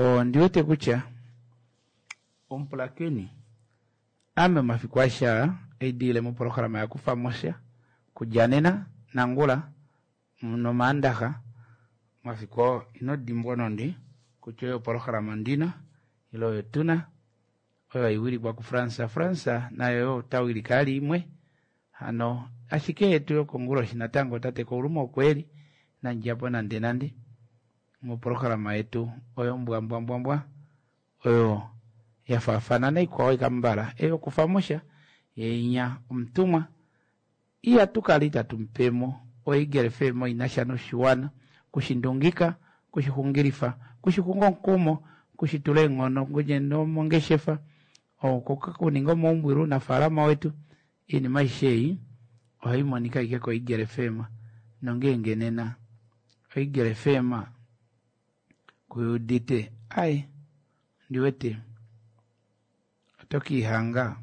ndiwete kucha ompulakeni ame mafikwasha eidile mu programa ya kufamosha kujanena nangula no mandaha mafiko ino dimbono ndi kuchoyo programa ndina ilo yotuna oyo iwili kwa Fransa nayo tawili kali imwe hano ashike tuyo kongulo shinatango tate ko urumo kweli na njapo na ndenandi mu programa yetu oyo mbwa oyo yafafana na iko ikambara eyo kufamosha yeinya umtumwa iya tukalita tumpemo oigere femo inashano shuwana kushindungika kushihungirifa kushikungonkumo kushitulengono ngujeno mongeshefa o kukakuningo mombwiru na farama wetu ini maishei oimonika ikeko igere fema nongengenena igere fema kuyudite ai ndiwete atoki hanga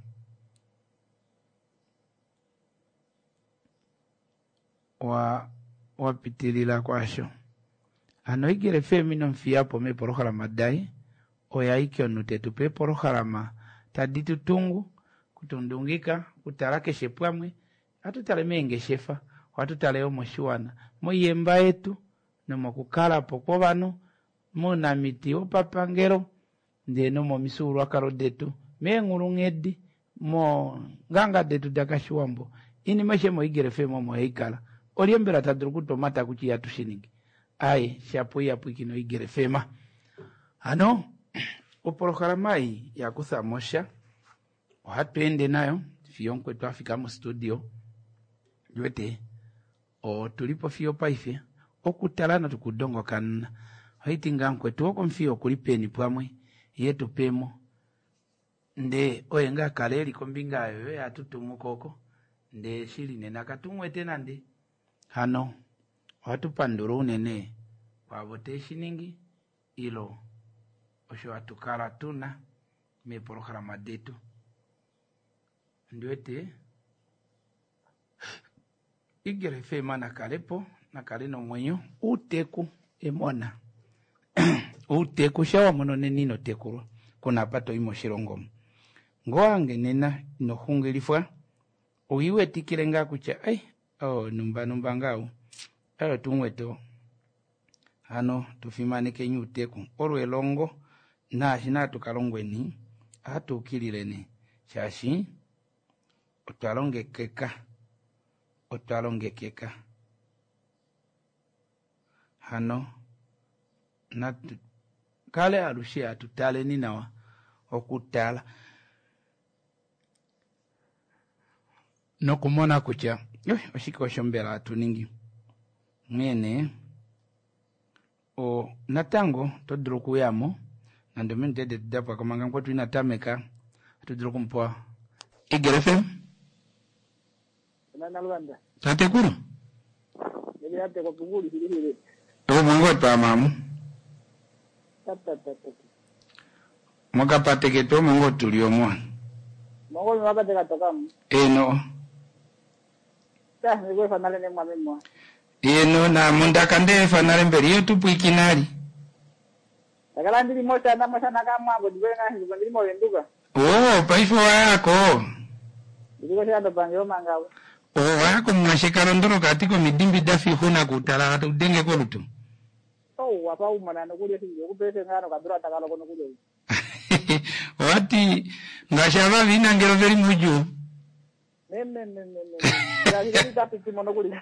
wapitilila kwasho ano igere femi no mfiapo me programa dai oya ikyo nutetu pe programa taditu tungu kutundungika kutarake shepwamwe atutale menge shefa watutale omoshuana moyemba yetu no mokukala poko bano mona miti opapangero ndeno mo misuru akarodetu mengurungedi mo nganga detu dakashwambo ini mashe mo igere femo mo heikala oriembera tadrukuto mata kuchia tushiningi ai shapo ya pwikino igere fema ano oporokaramai ya kuthamosha ohatuende nayo fionkwe tuafika mu studio jwete o tulipo fio paife okutalana tukudongo kanna haitinga nkwetu oko mfio kulipeni pwamwe yetu pemo nde oyenga kaleri kombinga yoyo atutumukoko nde shili nena katumwe tena nde hano watu panduru unene kwa vote shiningi ilo osho watukara tuna me programa detu ndiwete igere fema na kalepo na kaleno mwenyo uteku emona uteku shawa mono nenino tekuru kuna pato imo shirongomu ngoange nena no hungilifwa uiwe tikirenga kucha numba ngao ayo tumweto hano tufimane kenyu uteku orwe longo na shina tukalongweni atukilirene shashi otalongekeka hano na kale arushi atutale ninawa okutala no kumona kucha oshiko shombera atuningi mwene o natango todruku yamo na ndio mimi dede dapo kama ngangwa tuinatameka tudruku mpoa igerefe na Luanda tate kuru ndio ate kwa kuguli hili mungo pa mamu tata moka pateke to mungo tuliomo mongo mabate katokamu eno ni fanale ne mwamemo eno na munda kande fanale mberi yetu puikinali akala ndili mocha na mocha na kama hapo ndiwenga hizo ndili mo yenduka paifo yako ndiko shanda banyo mangawo wako mwashikaro ndoro katiko midimbi dafi huna kutala hata udenge ko lutu wapa umana no kuli sinjo kupese ngano kadura takalo kono kuli wati ngashava vina ngero veri muju Gracias a ti mono kuli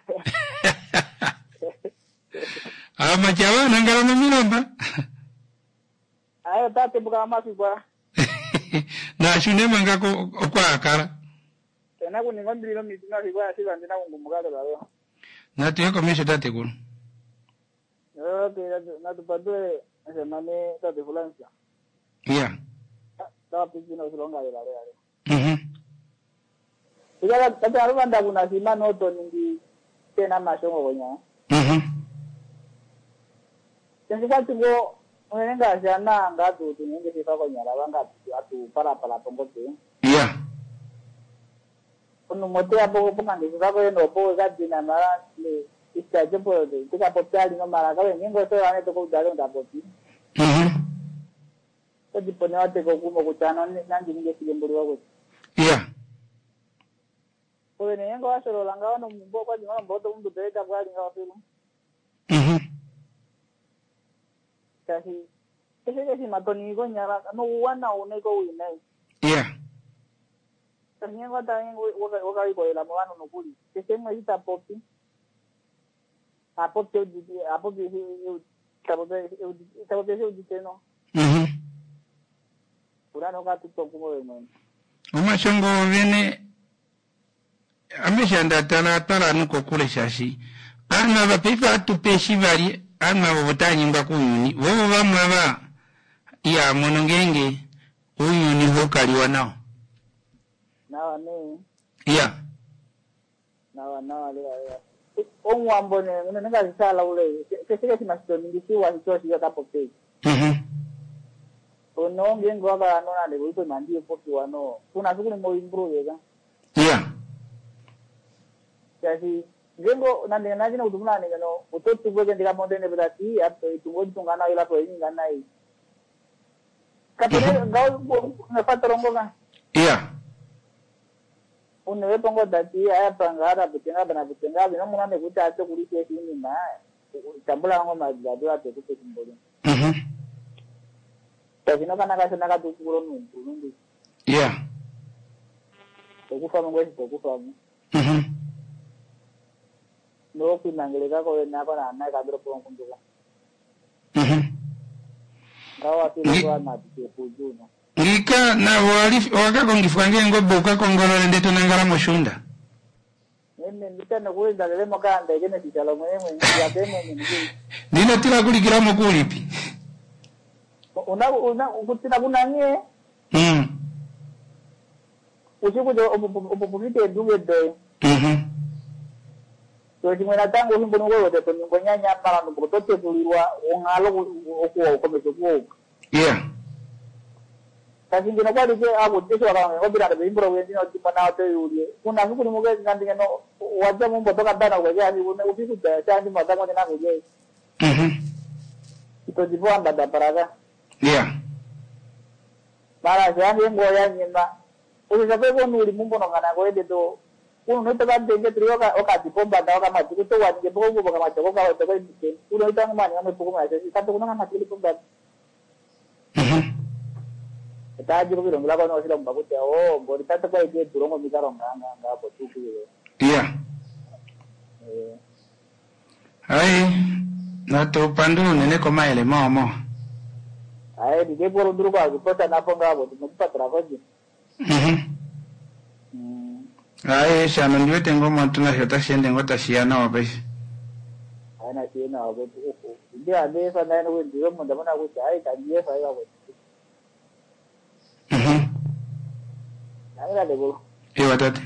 machawa nangalo no milomba ayo tate buka mafi kwa na shune mangako kwa akara tena kuningondili no mitina kwa siba ndina kungumukalo lalo na tiyo komisho tate kuno na tupadwe semane tate fulansa yeah tawa pizino silonga lale ila tata Rwanda kuna sima noto ningi tena mashongo konya Tenga tugo unenga jana ngatu tunenge sifa konya labanga atu para tongote yeah ono mote abo ponga sifa ko no bo za dina mara ni istaje po de tika potali no mara ka wengo so ane to ko dalo ndapoti Odi pone ate ko kumo kutano nanji ninge kilemburi wako yeah wene yengo wasoro langa wano mbo kwa jingana mboto mbu deta kwa linga filu. Kasi kasi matoni ko nyara no wana uneko winai. Yeah. Kasi yengo ta yengo waka iko ila mwano no kuli. Kasi yengo ita popi. Apopi tabobe uditeno. Urano ka tutokumo wene. Umashongo vene ameshanda tala nuko kule shashi ana bapifa tupeshi bali ana bobutanyi ngwa kunyuni wobo bamwe ya monongenge unyuni hokaliwa nao nawa ne ya nawa le ya onwambone nanga sala ule kesike simasitoni ndisiwa hitoshi ya tapope ono ngengo aba nona le buito mandie poki wano kuna sukuni mo improve yega yeah. Kasi ngengo nande najina udumuna ne no utotu goge ndika modene bedati apo tungoji tungana ila po yin ngana yi kapene ngao na fatorongo ga yeah unwe pongo dati aya pangara butenga bana butenga bino muna ne kuta ato kulise kini na tambula ngo majadu ato kute simbolo kasi no kana kasi naka tukuro nundu yeah okufa mngwezi okufa no kumangeleka ko na ko na ka dro pon kunduka ngawa tilwa na tikujuno ngika na wali wakakongifange ngoboka kongolole ndeto nangala moshunda nene nditana kuweza lele makanda kene titalo mwenye ya demo mwenye nina tira kulikira mokulipi una kutina kunanye usiku do opopite duwe do so chimwena tango himbono wewe de to ngonyanya para ndo botote kulirwa ongalo okuwa ukomezekuwa yeah kasi ngina kwali ke abo teso aba ngobira de imbro wendi no tipana to yuri kuna siku ni muge ngandi ngeno waja mumbo toka dana wewe ani una usiku ta chandi madango na kuje ito dipo anda da paraga yeah para jangi ngoya nyima ulisabe ko nuri mumbo no ngana ko ede to uno no toka denge trioka oka dipo banda oka mati to wanje boko boko kama to ko to ko ite uno ita ngani ngame boko ma ite kato kuna ngama tili pomba taji ko birongo lako no sila mbakuti ngori tata kwa ije turongo mikaro nganga ngapo tuku yeah ai nato pandu nene koma ele momo ai dige boro duru kwa kupata napo ngabo tumepata rafaji ai shano ndiwe tengo mantuna hota shende ngota shiana wabesi ana shiana wabesi ndio ande fa nani wewe ndio munda mona kuti ai tangie fa yawo iwatate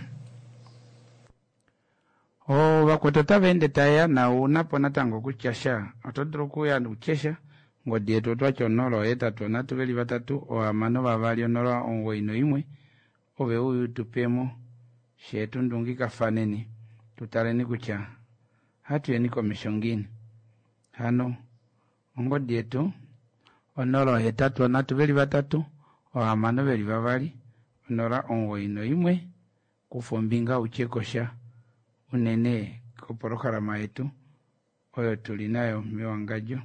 vakwatata vende taya na unapona tango kuchasha atodro kuya kuchesha ngodie totwa chonolo eta tona tuveli vatatu o amano vavali onolo ongo ino imwe ove uyu tupemo shetu ndungi kafaneni tutaleni kucha hatu yani komishongini hano ongo dietu onolo etatu ona tuveli vatatu o amano veli vavali onora ongo ino imwe kufombinga uchekosha unene koporokarama yetu oyo tulinayo miwangajo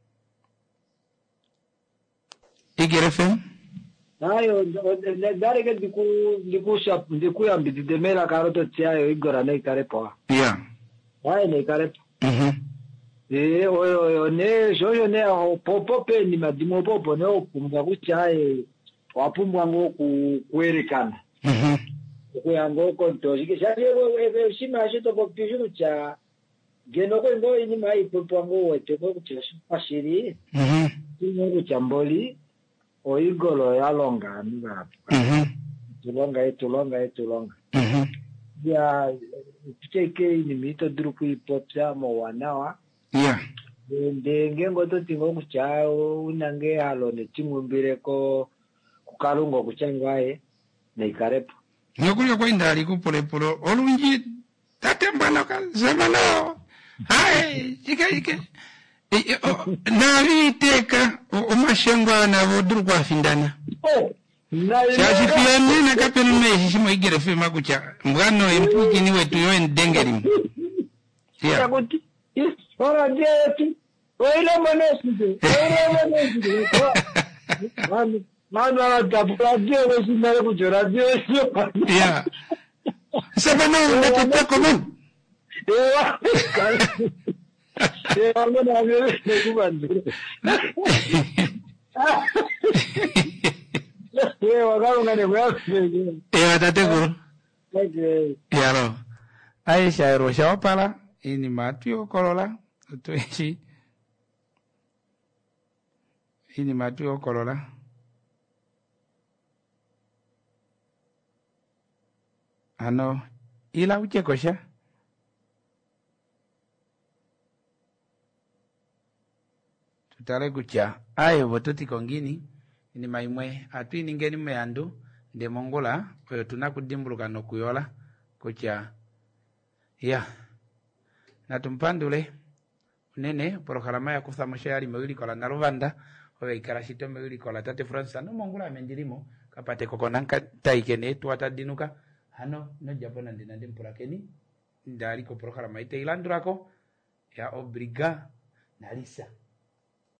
igerefem nayo dareke ndikuyambididemera karoto tiayo igora neikarepo yeah aye neikarepo oyo ne jojo ne popope ni madimo popo ne opunga kuchaye wapumbwa ngo kuerekana kuyango konto sikishariye wewe shima shito popiju cha geno ko ngo ini mai popo ngo wete ko kuchesha ashiri ngo chamboli oigolo yalonga niba tulonga ya cheke ni mito druku ipopya mo wanawa yeah ndenge ngoto tingo kuchao unange halo ne chimumbire ko kukalungo kuchangwaye neikarepo nyokuyo kwa indali kupolepolo olunji tatembana kazemano hai ike na viteka omashengwa na voduru kwa findana Shashi fiani na kapenu me shimo igere fema kucha. Mgano impuki niwe tuyo endengeri. Ya kuti. Ora jetu. Oile monesi. Mano anatapu radio wesinare kucho radio sio. Ya. Sasa no nataka komen. Ewa. Ewa mwana ame kubandu. Ewa kaungane kwa. Ewa tateko. Okay. Yaro. Aisha erosha opala ini matio kolola tuishi. Ini matio kolola. Ano ila uche kosha. Tutale kucha. Ayo botuti kongini. Ini maimwe. Atu iningeni meandu. Nde mongola. Kwa tunakudimbuluka no kuyola. Kucha. Ya. Na tumpandule. Unene. Porokalama ya kusa moshayari mewili kola na Rwanda. Owe ikarashito mewili kola tate Fransa. No mongola menjilimo. Kapate kokonanka taikene. Tuwata dinuka. Hano no Japona ndinande mpurakeni ndari ko program ite ilandurako ya obriga nalisa